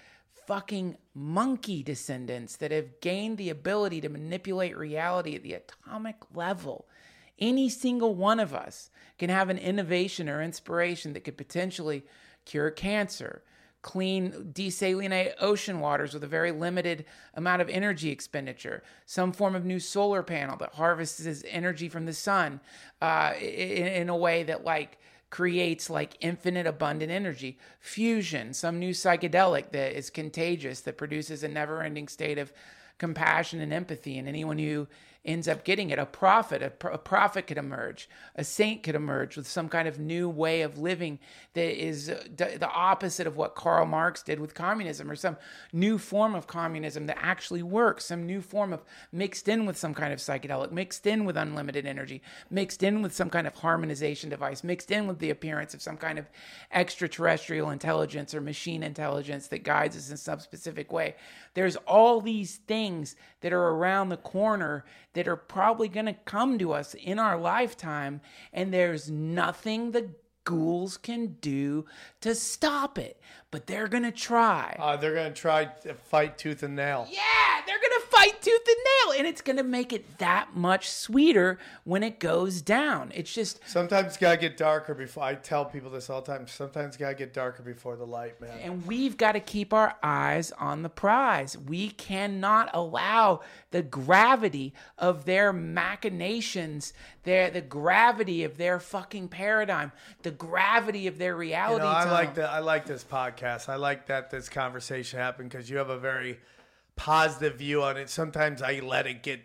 fucking monkey descendants that have gained the ability to manipulate reality at the atomic level. Any single one of us can have an innovation or inspiration that could potentially cure cancer, clean, desalinate ocean waters with a very limited amount of energy expenditure, some form of new solar panel that harvests energy from the sun uh, in, in a way that like creates like infinite abundant energy, fusion, some new psychedelic that is contagious, that produces a never-ending state of compassion and empathy in anyone who ends up getting it. A prophet, a, pro- a prophet could emerge. A saint could emerge with some kind of new way of living that is uh, d- the opposite of what Karl Marx did with communism, or some new form of communism that actually works, some new form of mixed in with some kind of psychedelic, mixed in with unlimited energy, mixed in with some kind of harmonization device, mixed in with the appearance of some kind of extraterrestrial intelligence or machine intelligence that guides us in some specific way. There's all these things that are around the corner that are probably going to come to us in our lifetime, and there's nothing the ghouls can do to stop it. But they're going to try. Uh, they're going to try to fight tooth and nail. Yeah, they're going to fight tooth and nail, and it's going to make it that much sweeter when it goes down. It's just... Sometimes it's got to get darker before... I tell people this all the time. Sometimes it's got to get darker before the light, man. And we've got to keep our eyes on the prize. We cannot allow the gravity of their machinations, their the gravity of their fucking paradigm, the gravity of their reality. You know, I to like that. I like this podcast. I like that this conversation happened because you have a very positive view on it. Sometimes I let it get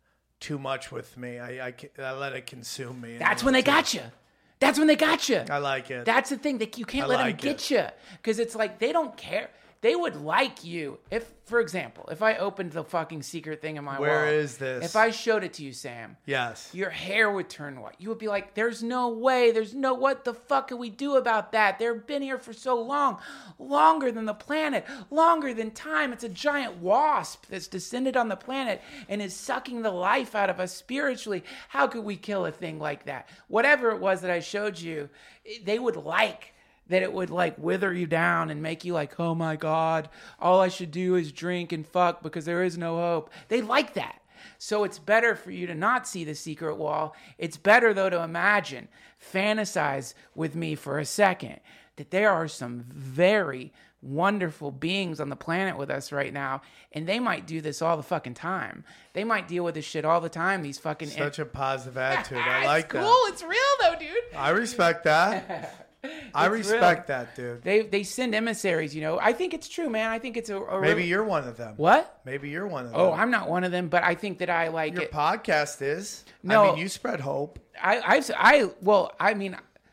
too much with me. I I, I let it consume me. That's when they got you. That's when they got you. I like it. That's the thing, that you can't I let like them get you, because it's like they don't care. They would like you if, for example, if I opened the fucking secret thing in my Where wall. is this? If I showed it to you, Sam. Yes. Your hair would turn white. You would be like, there's no way. There's no, what the fuck can we do about that? They've been here for so long. Longer than the planet. Longer than time. It's a giant wasp that's descended on the planet and is sucking the life out of us spiritually. How could we kill a thing like that? Whatever it was that I showed you, they would like that it would like wither you down and make you like, oh my God, all I should do is drink and fuck because there is no hope. They like that. So it's better for you to not see the secret wall. It's better though to imagine, fantasize with me for a second, that there are some very wonderful beings on the planet with us right now, and they might do this all the fucking time. They might deal with this shit all the time, these fucking... Such a positive attitude. I like it's cool. that. It's real though, dude. I respect that. I It's respect real. that, dude. They they send emissaries, you know. I think it's true, man. I think it's a, a Maybe really- you're one of them. What? Maybe you're one of them. Oh, I'm not one of them, but I think that I like Your it. podcast is. No. I mean, you spread hope. I I I well, I mean,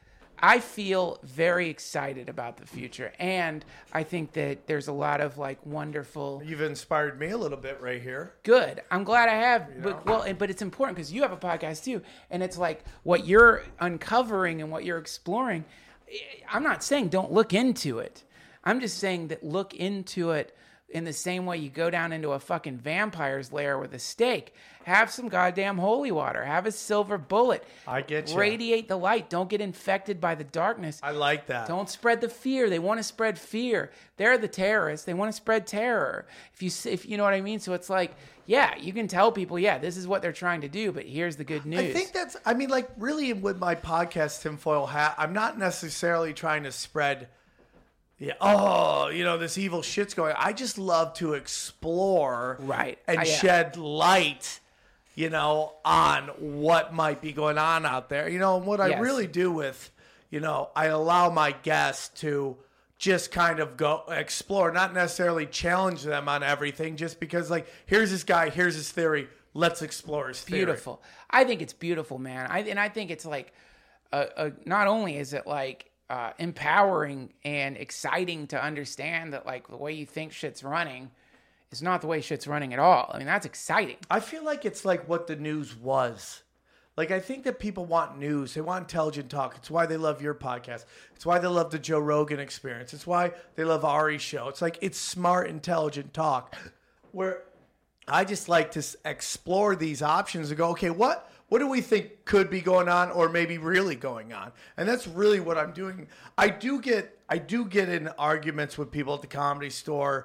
I feel very excited about the future, and I think that there's a lot of like wonderful. You've inspired me a little bit right here. Good. I'm glad I have. But, well, but it's important because you have a podcast too, and it's like what you're uncovering and what you're exploring. I'm not saying don't look into it. I'm just saying that look into it in the same way you go down into a fucking vampire's lair with a stake. Have some goddamn holy water. Have a silver bullet. I get you. Radiate the light. Don't get infected by the darkness. I like that. Don't spread the fear. They want to spread fear. They're the terrorists. They want to spread terror. If you if you know what I mean. So it's like, yeah, you can tell people, yeah, this is what they're trying to do, but here's the good news. I think that's, I mean, like, really with my podcast, Tinfoil Hat, I'm not necessarily trying to spread, yeah, oh, you know, this evil shit's going on. I just love to explore Right. and I, uh, shed light, you know, on what might be going on out there. You know, and what I Yes. really do with, you know, I allow my guests to just kind of go explore, not necessarily challenge them on everything, just because, like, here's this guy, here's his theory, let's explore his theory. Beautiful. I think it's beautiful, man. I and I think it's like, uh, uh, not only is it like uh, empowering and exciting to understand that like the way you think shit's running is not the way shit's running at all. I mean, that's exciting. I feel like it's like what the news was. Like, I think that people want news. They want intelligent talk. It's why they love your podcast. It's why they love the Joe Rogan Experience. It's why they love Ari's show. It's like, it's smart, intelligent talk. Where I just like to s- explore these options and go, okay, what what do we think could be going on or maybe really going on? And that's really what I'm doing. I do get I do get in arguments with people at the Comedy Store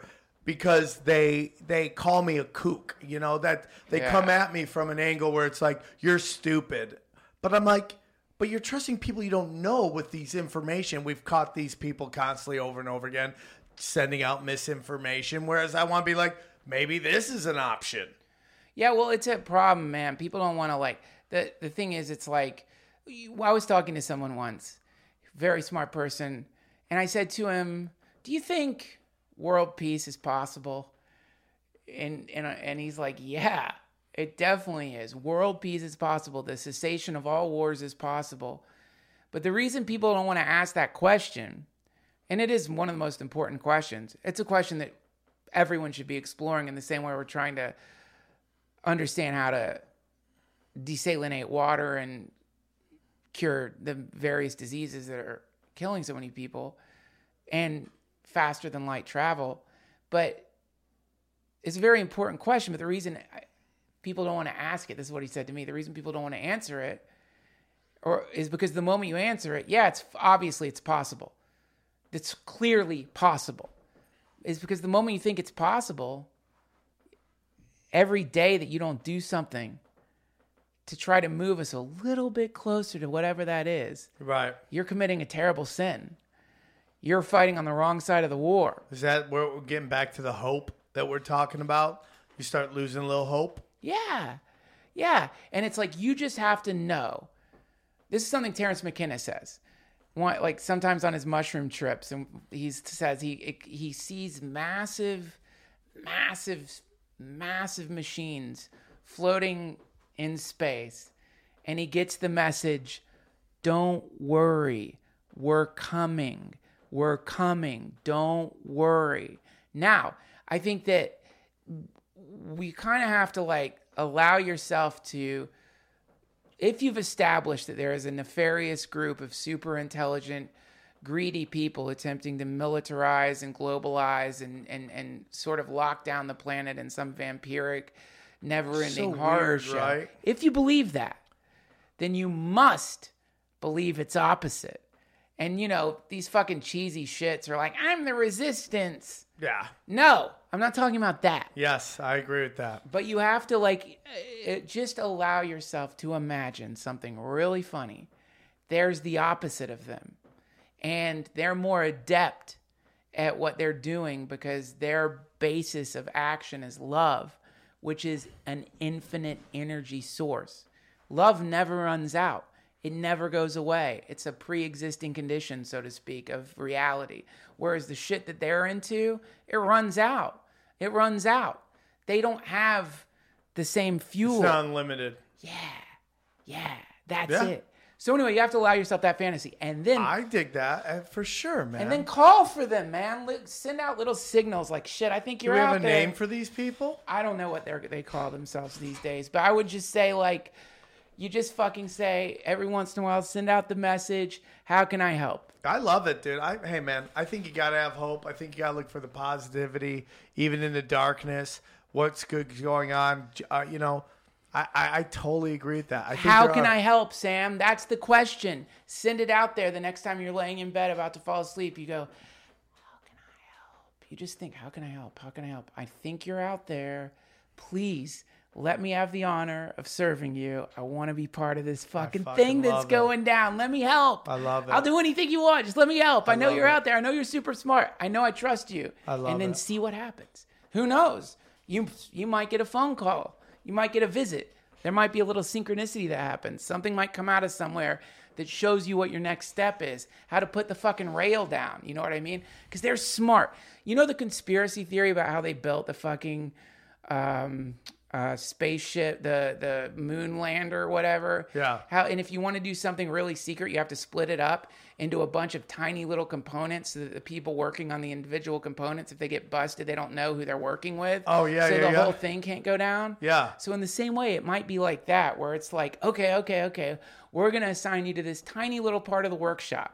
because they they call me a kook. You know, that they Yeah. come at me from an angle where it's like, you're stupid. But I'm like, but you're trusting people you don't know with these information. We've caught these people constantly over and over again sending out misinformation, whereas I want to be like, maybe this is an option. Yeah, well, it's a problem, man. People don't want to like the the thing is, it's like I was talking to someone once, very smart person, and I said to him, "Do you think world peace is possible?" And and and he's like, "Yeah, it definitely is. World peace is possible. The cessation of all wars is possible." But the reason people don't want to ask that question, and it is one of the most important questions, it's a question that everyone should be exploring in the same way we're trying to understand how to desalinate water and cure the various diseases that are killing so many people and faster than light travel. But it's a very important question. But the reason I, people don't want to ask it, this is what he said to me, the reason people don't want to answer it or is because the moment you answer it, yeah, it's obviously it's possible. It's clearly possible. Is because the moment you think it's possible, every day that you don't do something to try to move us a little bit closer to whatever that is, Right. you're committing a terrible sin. You're fighting on the wrong side of the war. Is that where we're getting back to the hope that we're talking about? You start losing a little hope? Yeah. Yeah. And it's like you just have to know. This is something Terrence McKenna says. One, like sometimes on his mushroom trips, and he says he he sees massive, massive, massive machines floating in space, and he gets the message, don't worry, we're coming, we're coming, don't worry. Now, I think that we kind of have to like allow yourself to, if you've established that there is a nefarious group of super intelligent, greedy people attempting to militarize and globalize and, and, and sort of lock down the planet in some vampiric, never-ending So horror weird, show. right? If you believe that, then you must believe its opposite. And, you know, these fucking cheesy shits are like, I'm the resistance. Yeah. No, I'm not talking about that. Yes, I agree with that. But you have to, like, uh, just allow yourself to imagine something really funny. There's the opposite of them. And they're more adept at what they're doing because their basis of action is love, which is an infinite energy source. Love never runs out. It never goes away. It's a pre-existing condition, so to speak, of reality. Whereas the shit that they're into, it runs out. It runs out. They don't have the same fuel. It's not unlimited. Yeah. Yeah. That's Yeah. it. So anyway, you have to allow yourself that fantasy. And then I dig that uh, for sure, man. and then call for them, man. Li- Send out little signals like, shit, I think Do you're we out have a there. name for these people? I don't know what they they call themselves these days, but I would just say, like, you just fucking say every once in a while, send out the message, how can I help? I love it, dude. I, hey, man, I think you got to have hope. I think you got to look for the positivity, even in the darkness. What's good going on? Uh, you know, I, I, I totally agree with that. I think How there can are- I help, Sam? That's the question. Send it out there the next time you're laying in bed about to fall asleep. You go, how can I help? You just think, how can I help? How can I help? I think you're out there. Please let me have the honor of serving you. I want to be part of this fucking, fucking thing that's love it. going down. Let me help. I love it. I'll do anything you want. Just let me help. I, know love you're it. out there. I know you're super smart. I know I trust you. I love And then it. see what happens. Who knows? You you might get a phone call. You might get a visit. There might be a little synchronicity that happens. Something might come out of somewhere that shows you what your next step is, how to put the fucking rail down. You know what I mean? Because they're smart. You know the conspiracy theory about how they built the fucking um, uh, spaceship, the the moon lander, or whatever. Yeah. How and if you want to do something really secret, you have to split it up into a bunch of tiny little components so that the people working on the individual components, if they get busted, they don't know who they're working with. Oh, yeah, So yeah, the yeah. whole thing can't go down. Yeah. So in the same way, it might be like that, where it's like, okay, okay, okay, we're going to assign you to this tiny little part of the workshop.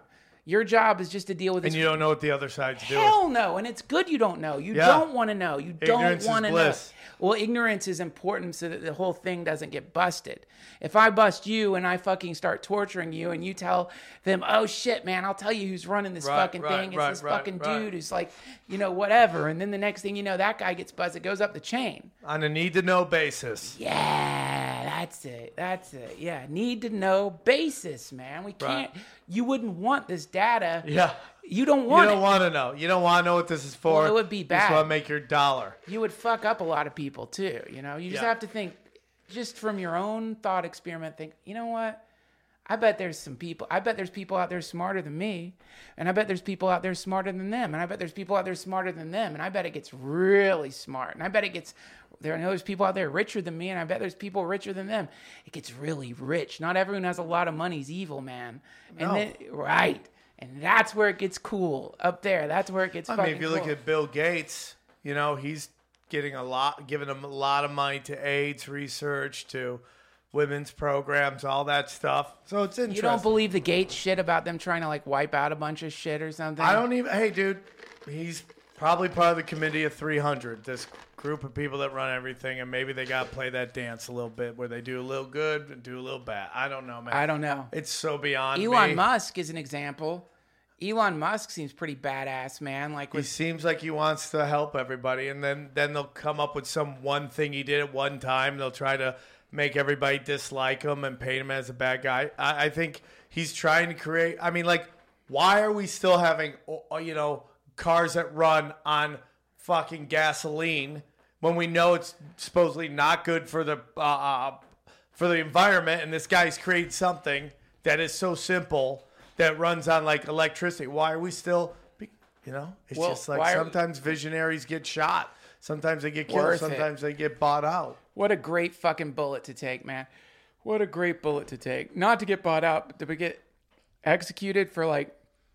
Your job is just to deal with this. And you don't know what the other side's doing. Hell no. And it's good you don't know. You Yeah. don't want to know. You Ignorance don't want to is know. bliss. Well, ignorance is important so that the whole thing doesn't get busted. If I bust you and I fucking start torturing you and you tell them, oh shit, man, I'll tell you who's running this Right, fucking right, thing. It's right, this right, fucking right. dude who's like, you know, whatever. And then the next thing you know, that guy gets buzzed. It goes up the chain. On a need-to-know basis. Yeah, that's it. That's it. Yeah, need to know basis, man. We can't. Right. You wouldn't want this data. Yeah. You don't You want don't it. want to know. You don't want to know what this is for. Well, it would be You just bad. want to make your dollar. You would fuck up a lot of people too. You know, you just Yeah. have to think, just from your own thought experiment. Think, you know what? I bet there's some people. I bet there's people out there smarter than me, and I bet there's people out there smarter than them, and I bet there's people out there smarter than them, and I bet it gets really smart, and I bet it gets. There I know there's people out there richer than me, and I bet there's people richer than them. It gets really rich. Not everyone who has a lot of money is evil, man. And No. then right, and that's where it gets cool up there. That's where it gets. I fucking mean, if you cool. look at Bill Gates, you know, he's getting a lot, giving him a lot of money to AIDS research, to women's programs, all that stuff. So it's interesting. You don't believe the Gates shit about them trying to like wipe out a bunch of shit or something? I don't even. Hey, dude, he's probably part of the committee of three hundred. This group of people that run everything, and maybe they got to play that dance a little bit, where they do a little good and do a little bad. I don't know, man. I don't know. It's so beyond Elon me. Musk is an example. Elon Musk seems pretty badass, man. Like He with seems like he wants to help everybody, and then then they'll come up with some one thing he did at one time. They'll try to make everybody dislike him and paint him as a bad guy. I, I think he's trying to create. I mean, like, why are we still having, uh, you know, cars that run on fucking gasoline when we know it's supposedly not good for the uh, uh, for the environment? And this guy's created something that is so simple that runs on like electricity. Why are we still, you know? It's Well, just like why are- sometimes visionaries get shot. Sometimes they get killed. Worth it. Sometimes they get bought out. What a great fucking bullet to take, man. What a great bullet to take. Not to get bought out, but to get executed for like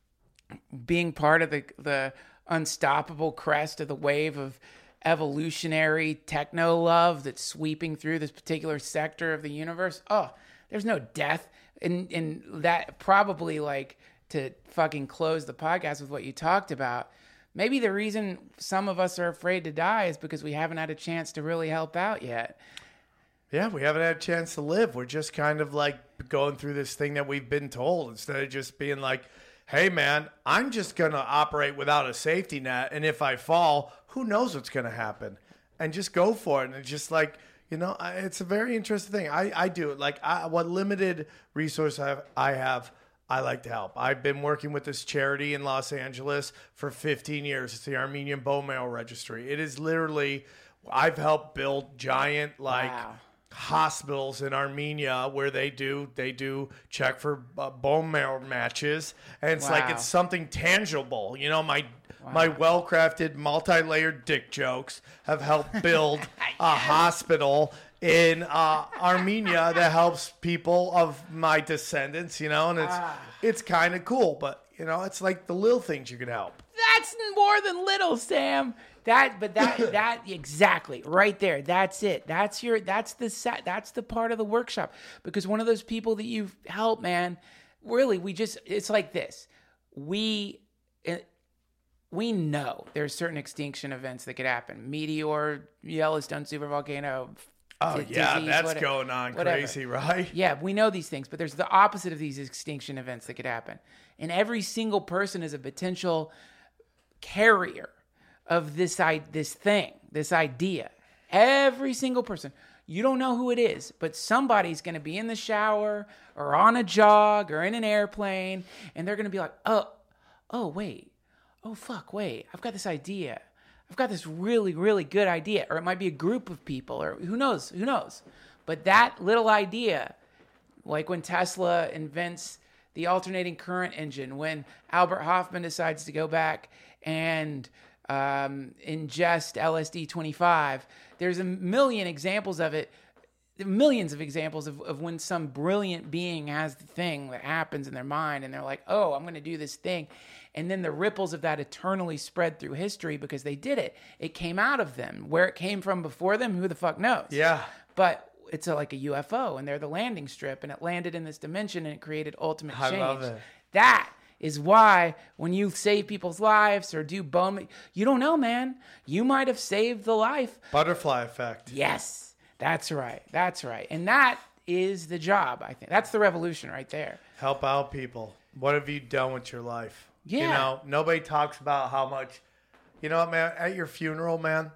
being part of the the unstoppable crest of the wave of evolutionary techno love that's sweeping through this particular sector of the universe. Oh, there's no death. And and that probably, like, to fucking close the podcast with what you talked about, maybe the reason some of us are afraid to die is because we haven't had a chance to really help out yet. Yeah, we haven't had a chance to live. We're just kind of like going through this thing that we've been told, instead of just being like, hey, man, I'm just going to operate without a safety net. And if I fall, who knows what's going to happen? And just go for it. And it's just like, you know, I, it's a very interesting thing. I, I do it. Like, I, what limited resource I have, I have, I like to help. I've been working with this charity in Los Angeles for fifteen years. It's the Armenian Bone Marrow Registry. It is literally, I've helped build giant, like, Wow. hospitals in Armenia where they do they do check for uh, bone marrow matches, and it's like Wow. it's something tangible. You know, my my well-crafted, multi-layered dick jokes have helped build a hospital in uh, Armenia that helps people of my descendants. You know, and it's Ah. it's kind of cool, but you know, it's like the little things you can help. That's more than little, Sam. That, but that, that exactly right there. That's it. That's your. That's the set. That's the part of the workshop. Because one of those people that you've helped, man, really, we just. It's like this. We, it, we know there's certain extinction events that could happen. Meteor, Yellowstone supervolcano. Oh d- yeah, disease, that's whatever- going on whatever. crazy, right? Yeah, we know these things, but there's the opposite of these extinction events that could happen. And every single person is a potential carrier of this I, this thing, this idea. Every single person. You don't know who it is, but somebody's going to be in the shower or on a jog or in an airplane, and they're going to be like, oh, oh, wait. Oh, fuck, wait. I've got this idea. I've got this really, really good idea. Or it might be a group of people, or who knows, who knows. But that little idea, like when Tesla invents the alternating current engine, when Albert Hoffman decides to go back and um, ingest L S D twenty-five, there's a million examples of it, millions of examples of, of when some brilliant being has the thing that happens in their mind, and they're like, oh, I'm going to do this thing. And then the ripples of that eternally spread through history because they did it. It came out of them. Where it came from before them, who the fuck knows? Yeah. But it's a, like a U F O, and they're the landing strip, and it landed in this dimension, and it created ultimate I change. love it. That is why when you save people's lives or do bone, you don't know, man. You might have saved the life. Butterfly effect. Yes, that's right. That's right. And that is the job, I think. That's the revolution right there. Help out people. What have you done with your life? Yeah. You know, nobody talks about how much, you know what, man, at your funeral, man,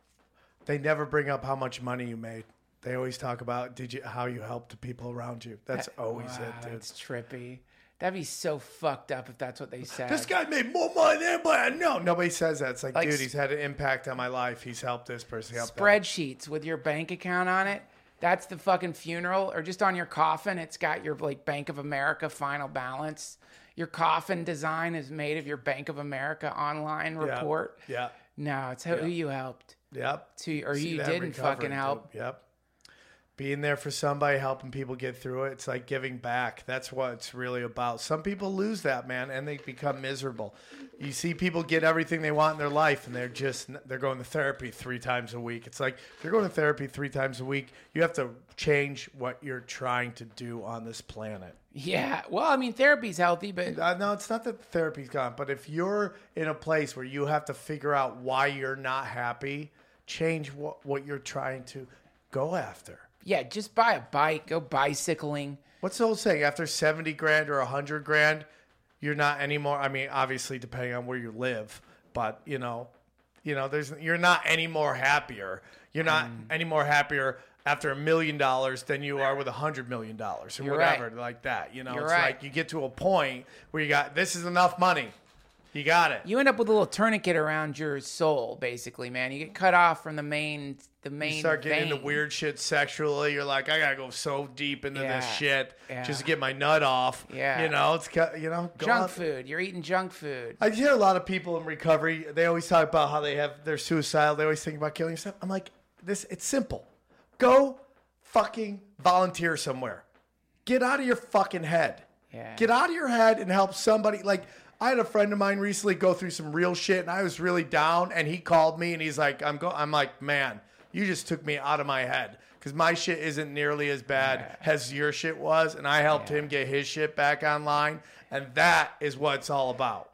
they never bring up how much money you made. They always talk about did you how you helped the people around you. That's That- always wow, it, dude. That's trippy. That'd be so fucked up if that's what they said. This guy made more money than anybody I know. Nobody says that. It's like, Like dude, he's had an impact on my life. He's helped this person. Helped that. Spreadsheets with your bank account on it. That's the fucking funeral. Or just on your coffin, it's got your like Bank of America final balance. Your coffin design is made of your Bank of America online Yeah. report. Yeah. No, it's who Yeah. you helped. Yep. To, or See you that didn't recovery, fucking help. dude. Yep. Being there for somebody, helping people get through it. It's like giving back. That's what it's really about. Some people lose that, man, and they become miserable. You see people get everything they want in their life, and they're just, they're going to therapy three times a week. It's like, if you're going to therapy three times a week, you have to change what you're trying to do on this planet. Yeah. Well, I mean, therapy's healthy, but Uh, no, it's not that therapy's gone, but if you're in a place where you have to figure out why you're not happy, change what, what you're trying to go after. yeah, just buy a bike, go bicycling. What's the old saying? After seventy grand or a hundred grand, you're not anymore. I mean, obviously depending on where you live, but you know, you know, there's you're not any more happier. You're not Mm. any more happier after a million dollars than you are with a hundred million dollars or You're whatever right. like that. You know, You're it's right. like you get to a point where you got this is enough money. You got it. You end up with a little tourniquet around your soul, basically, man. You get cut off from the main, the main. You start getting vein. into weird shit sexually. You're like, I gotta go so deep into Yeah. this shit Yeah. just to get my nut off. Yeah. You know, it's ca- you know, go Junk out- food. You're eating junk food. I hear a lot of people in recovery. They always talk about how they have they're suicidal. They always think about killing yourself. I'm like, this. It's simple. Go, fucking volunteer somewhere. Get out of your fucking head. Yeah. Get out of your head and help somebody. Like I had a friend of mine recently go through some real shit, and I was really down. And he called me, and he's like, "I'm go." I'm like, man, you just took me out of my head because my shit isn't nearly as bad as your shit was, and I helped him get his shit back online, and that is what it's all about.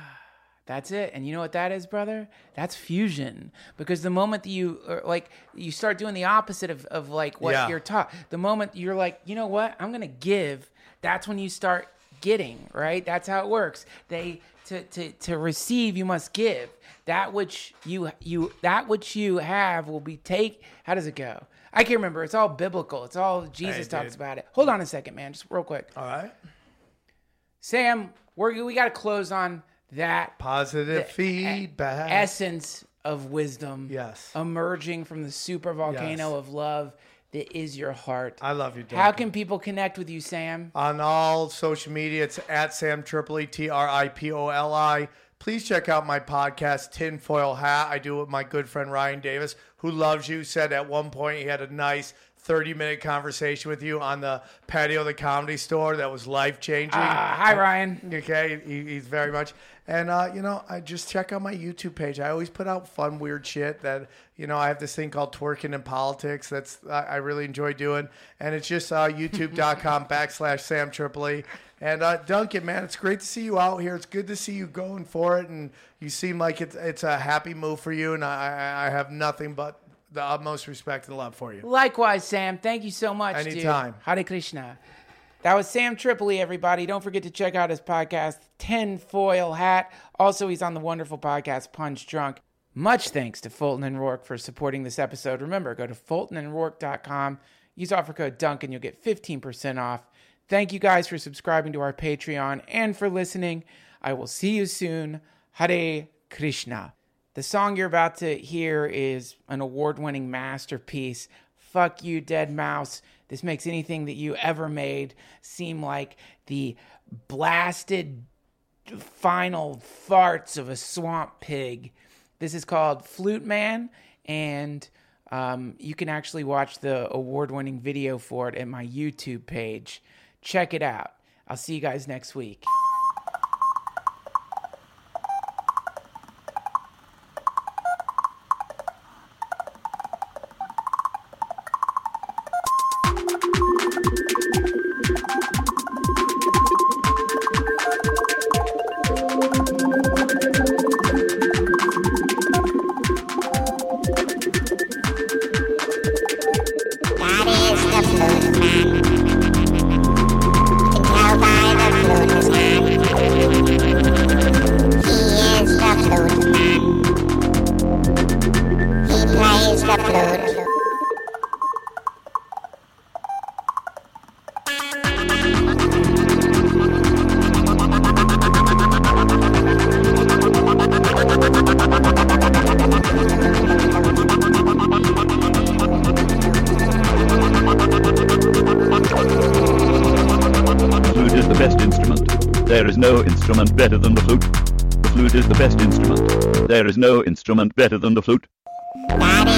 That's it. And you know what that is, brother? That's fusion. Because the moment that you or like you start doing the opposite of, of like what Yeah. you're taught, the moment you're like, you know what? I'm gonna give, that's when you start getting, right? That's how it works. They to to, to receive you must give. That which you you that which you have will be take how does it go? I can't remember. It's all biblical. It's all Jesus Hey, talks dude. about it. Hold on a second, man. Just real quick. All right, Sam, we're we gotta close on that positive the feedback. essence of wisdom Yes. emerging from the super volcano Yes. of love that is your heart. I love you, Duncan. How can people connect with you, Sam? On all social media, it's at Sam Tripoli, T R I P O L I. Please check out my podcast, Tinfoil Hat. I do it with my good friend Ryan Davis, who loves you. Said at one point he had a nice thirty-minute conversation with you on the patio of the Comedy Store that was life-changing. Uh, hi, Ryan. Okay, he, he's very much. And, uh, you know, I just check out my YouTube page. I always put out fun, weird shit that, you know, I have this thing called Twerking in Politics. That's I, I really enjoy doing. And it's just uh, youtube.com backslash Sam Tripoli. And uh, Duncan, man, it's great to see you out here. It's good to see you going for it. And you seem like it's, it's a happy move for you. And I, I, I have nothing but the utmost respect and love for you. Likewise, Sam. Thank you so much, Anytime. dude. Hare Krishna. That was Sam Tripoli, everybody. Don't forget to check out his podcast, Tinfoil Hat. Also, he's on the wonderful podcast, Punch Drunk. Much thanks to Fulton and Rourke for supporting this episode. Remember, go to fulton and rourke dot com. Use offer code Duncan. You'll get fifteen percent off. Thank you guys for subscribing to our Patreon and for listening. I will see you soon. Hare Krishna. The song you're about to hear is an award-winning masterpiece. Fuck you, Dead Mouse. This makes anything that you ever made seem like the blasted final farts of a swamp pig. This is called Flute Man, and um, you can actually watch the award-winning video for it at my YouTube page. Check it out. I'll see you guys next week. best instrument. There is no instrument better than the flute. The flute is the best instrument. There is no instrument better than the flute.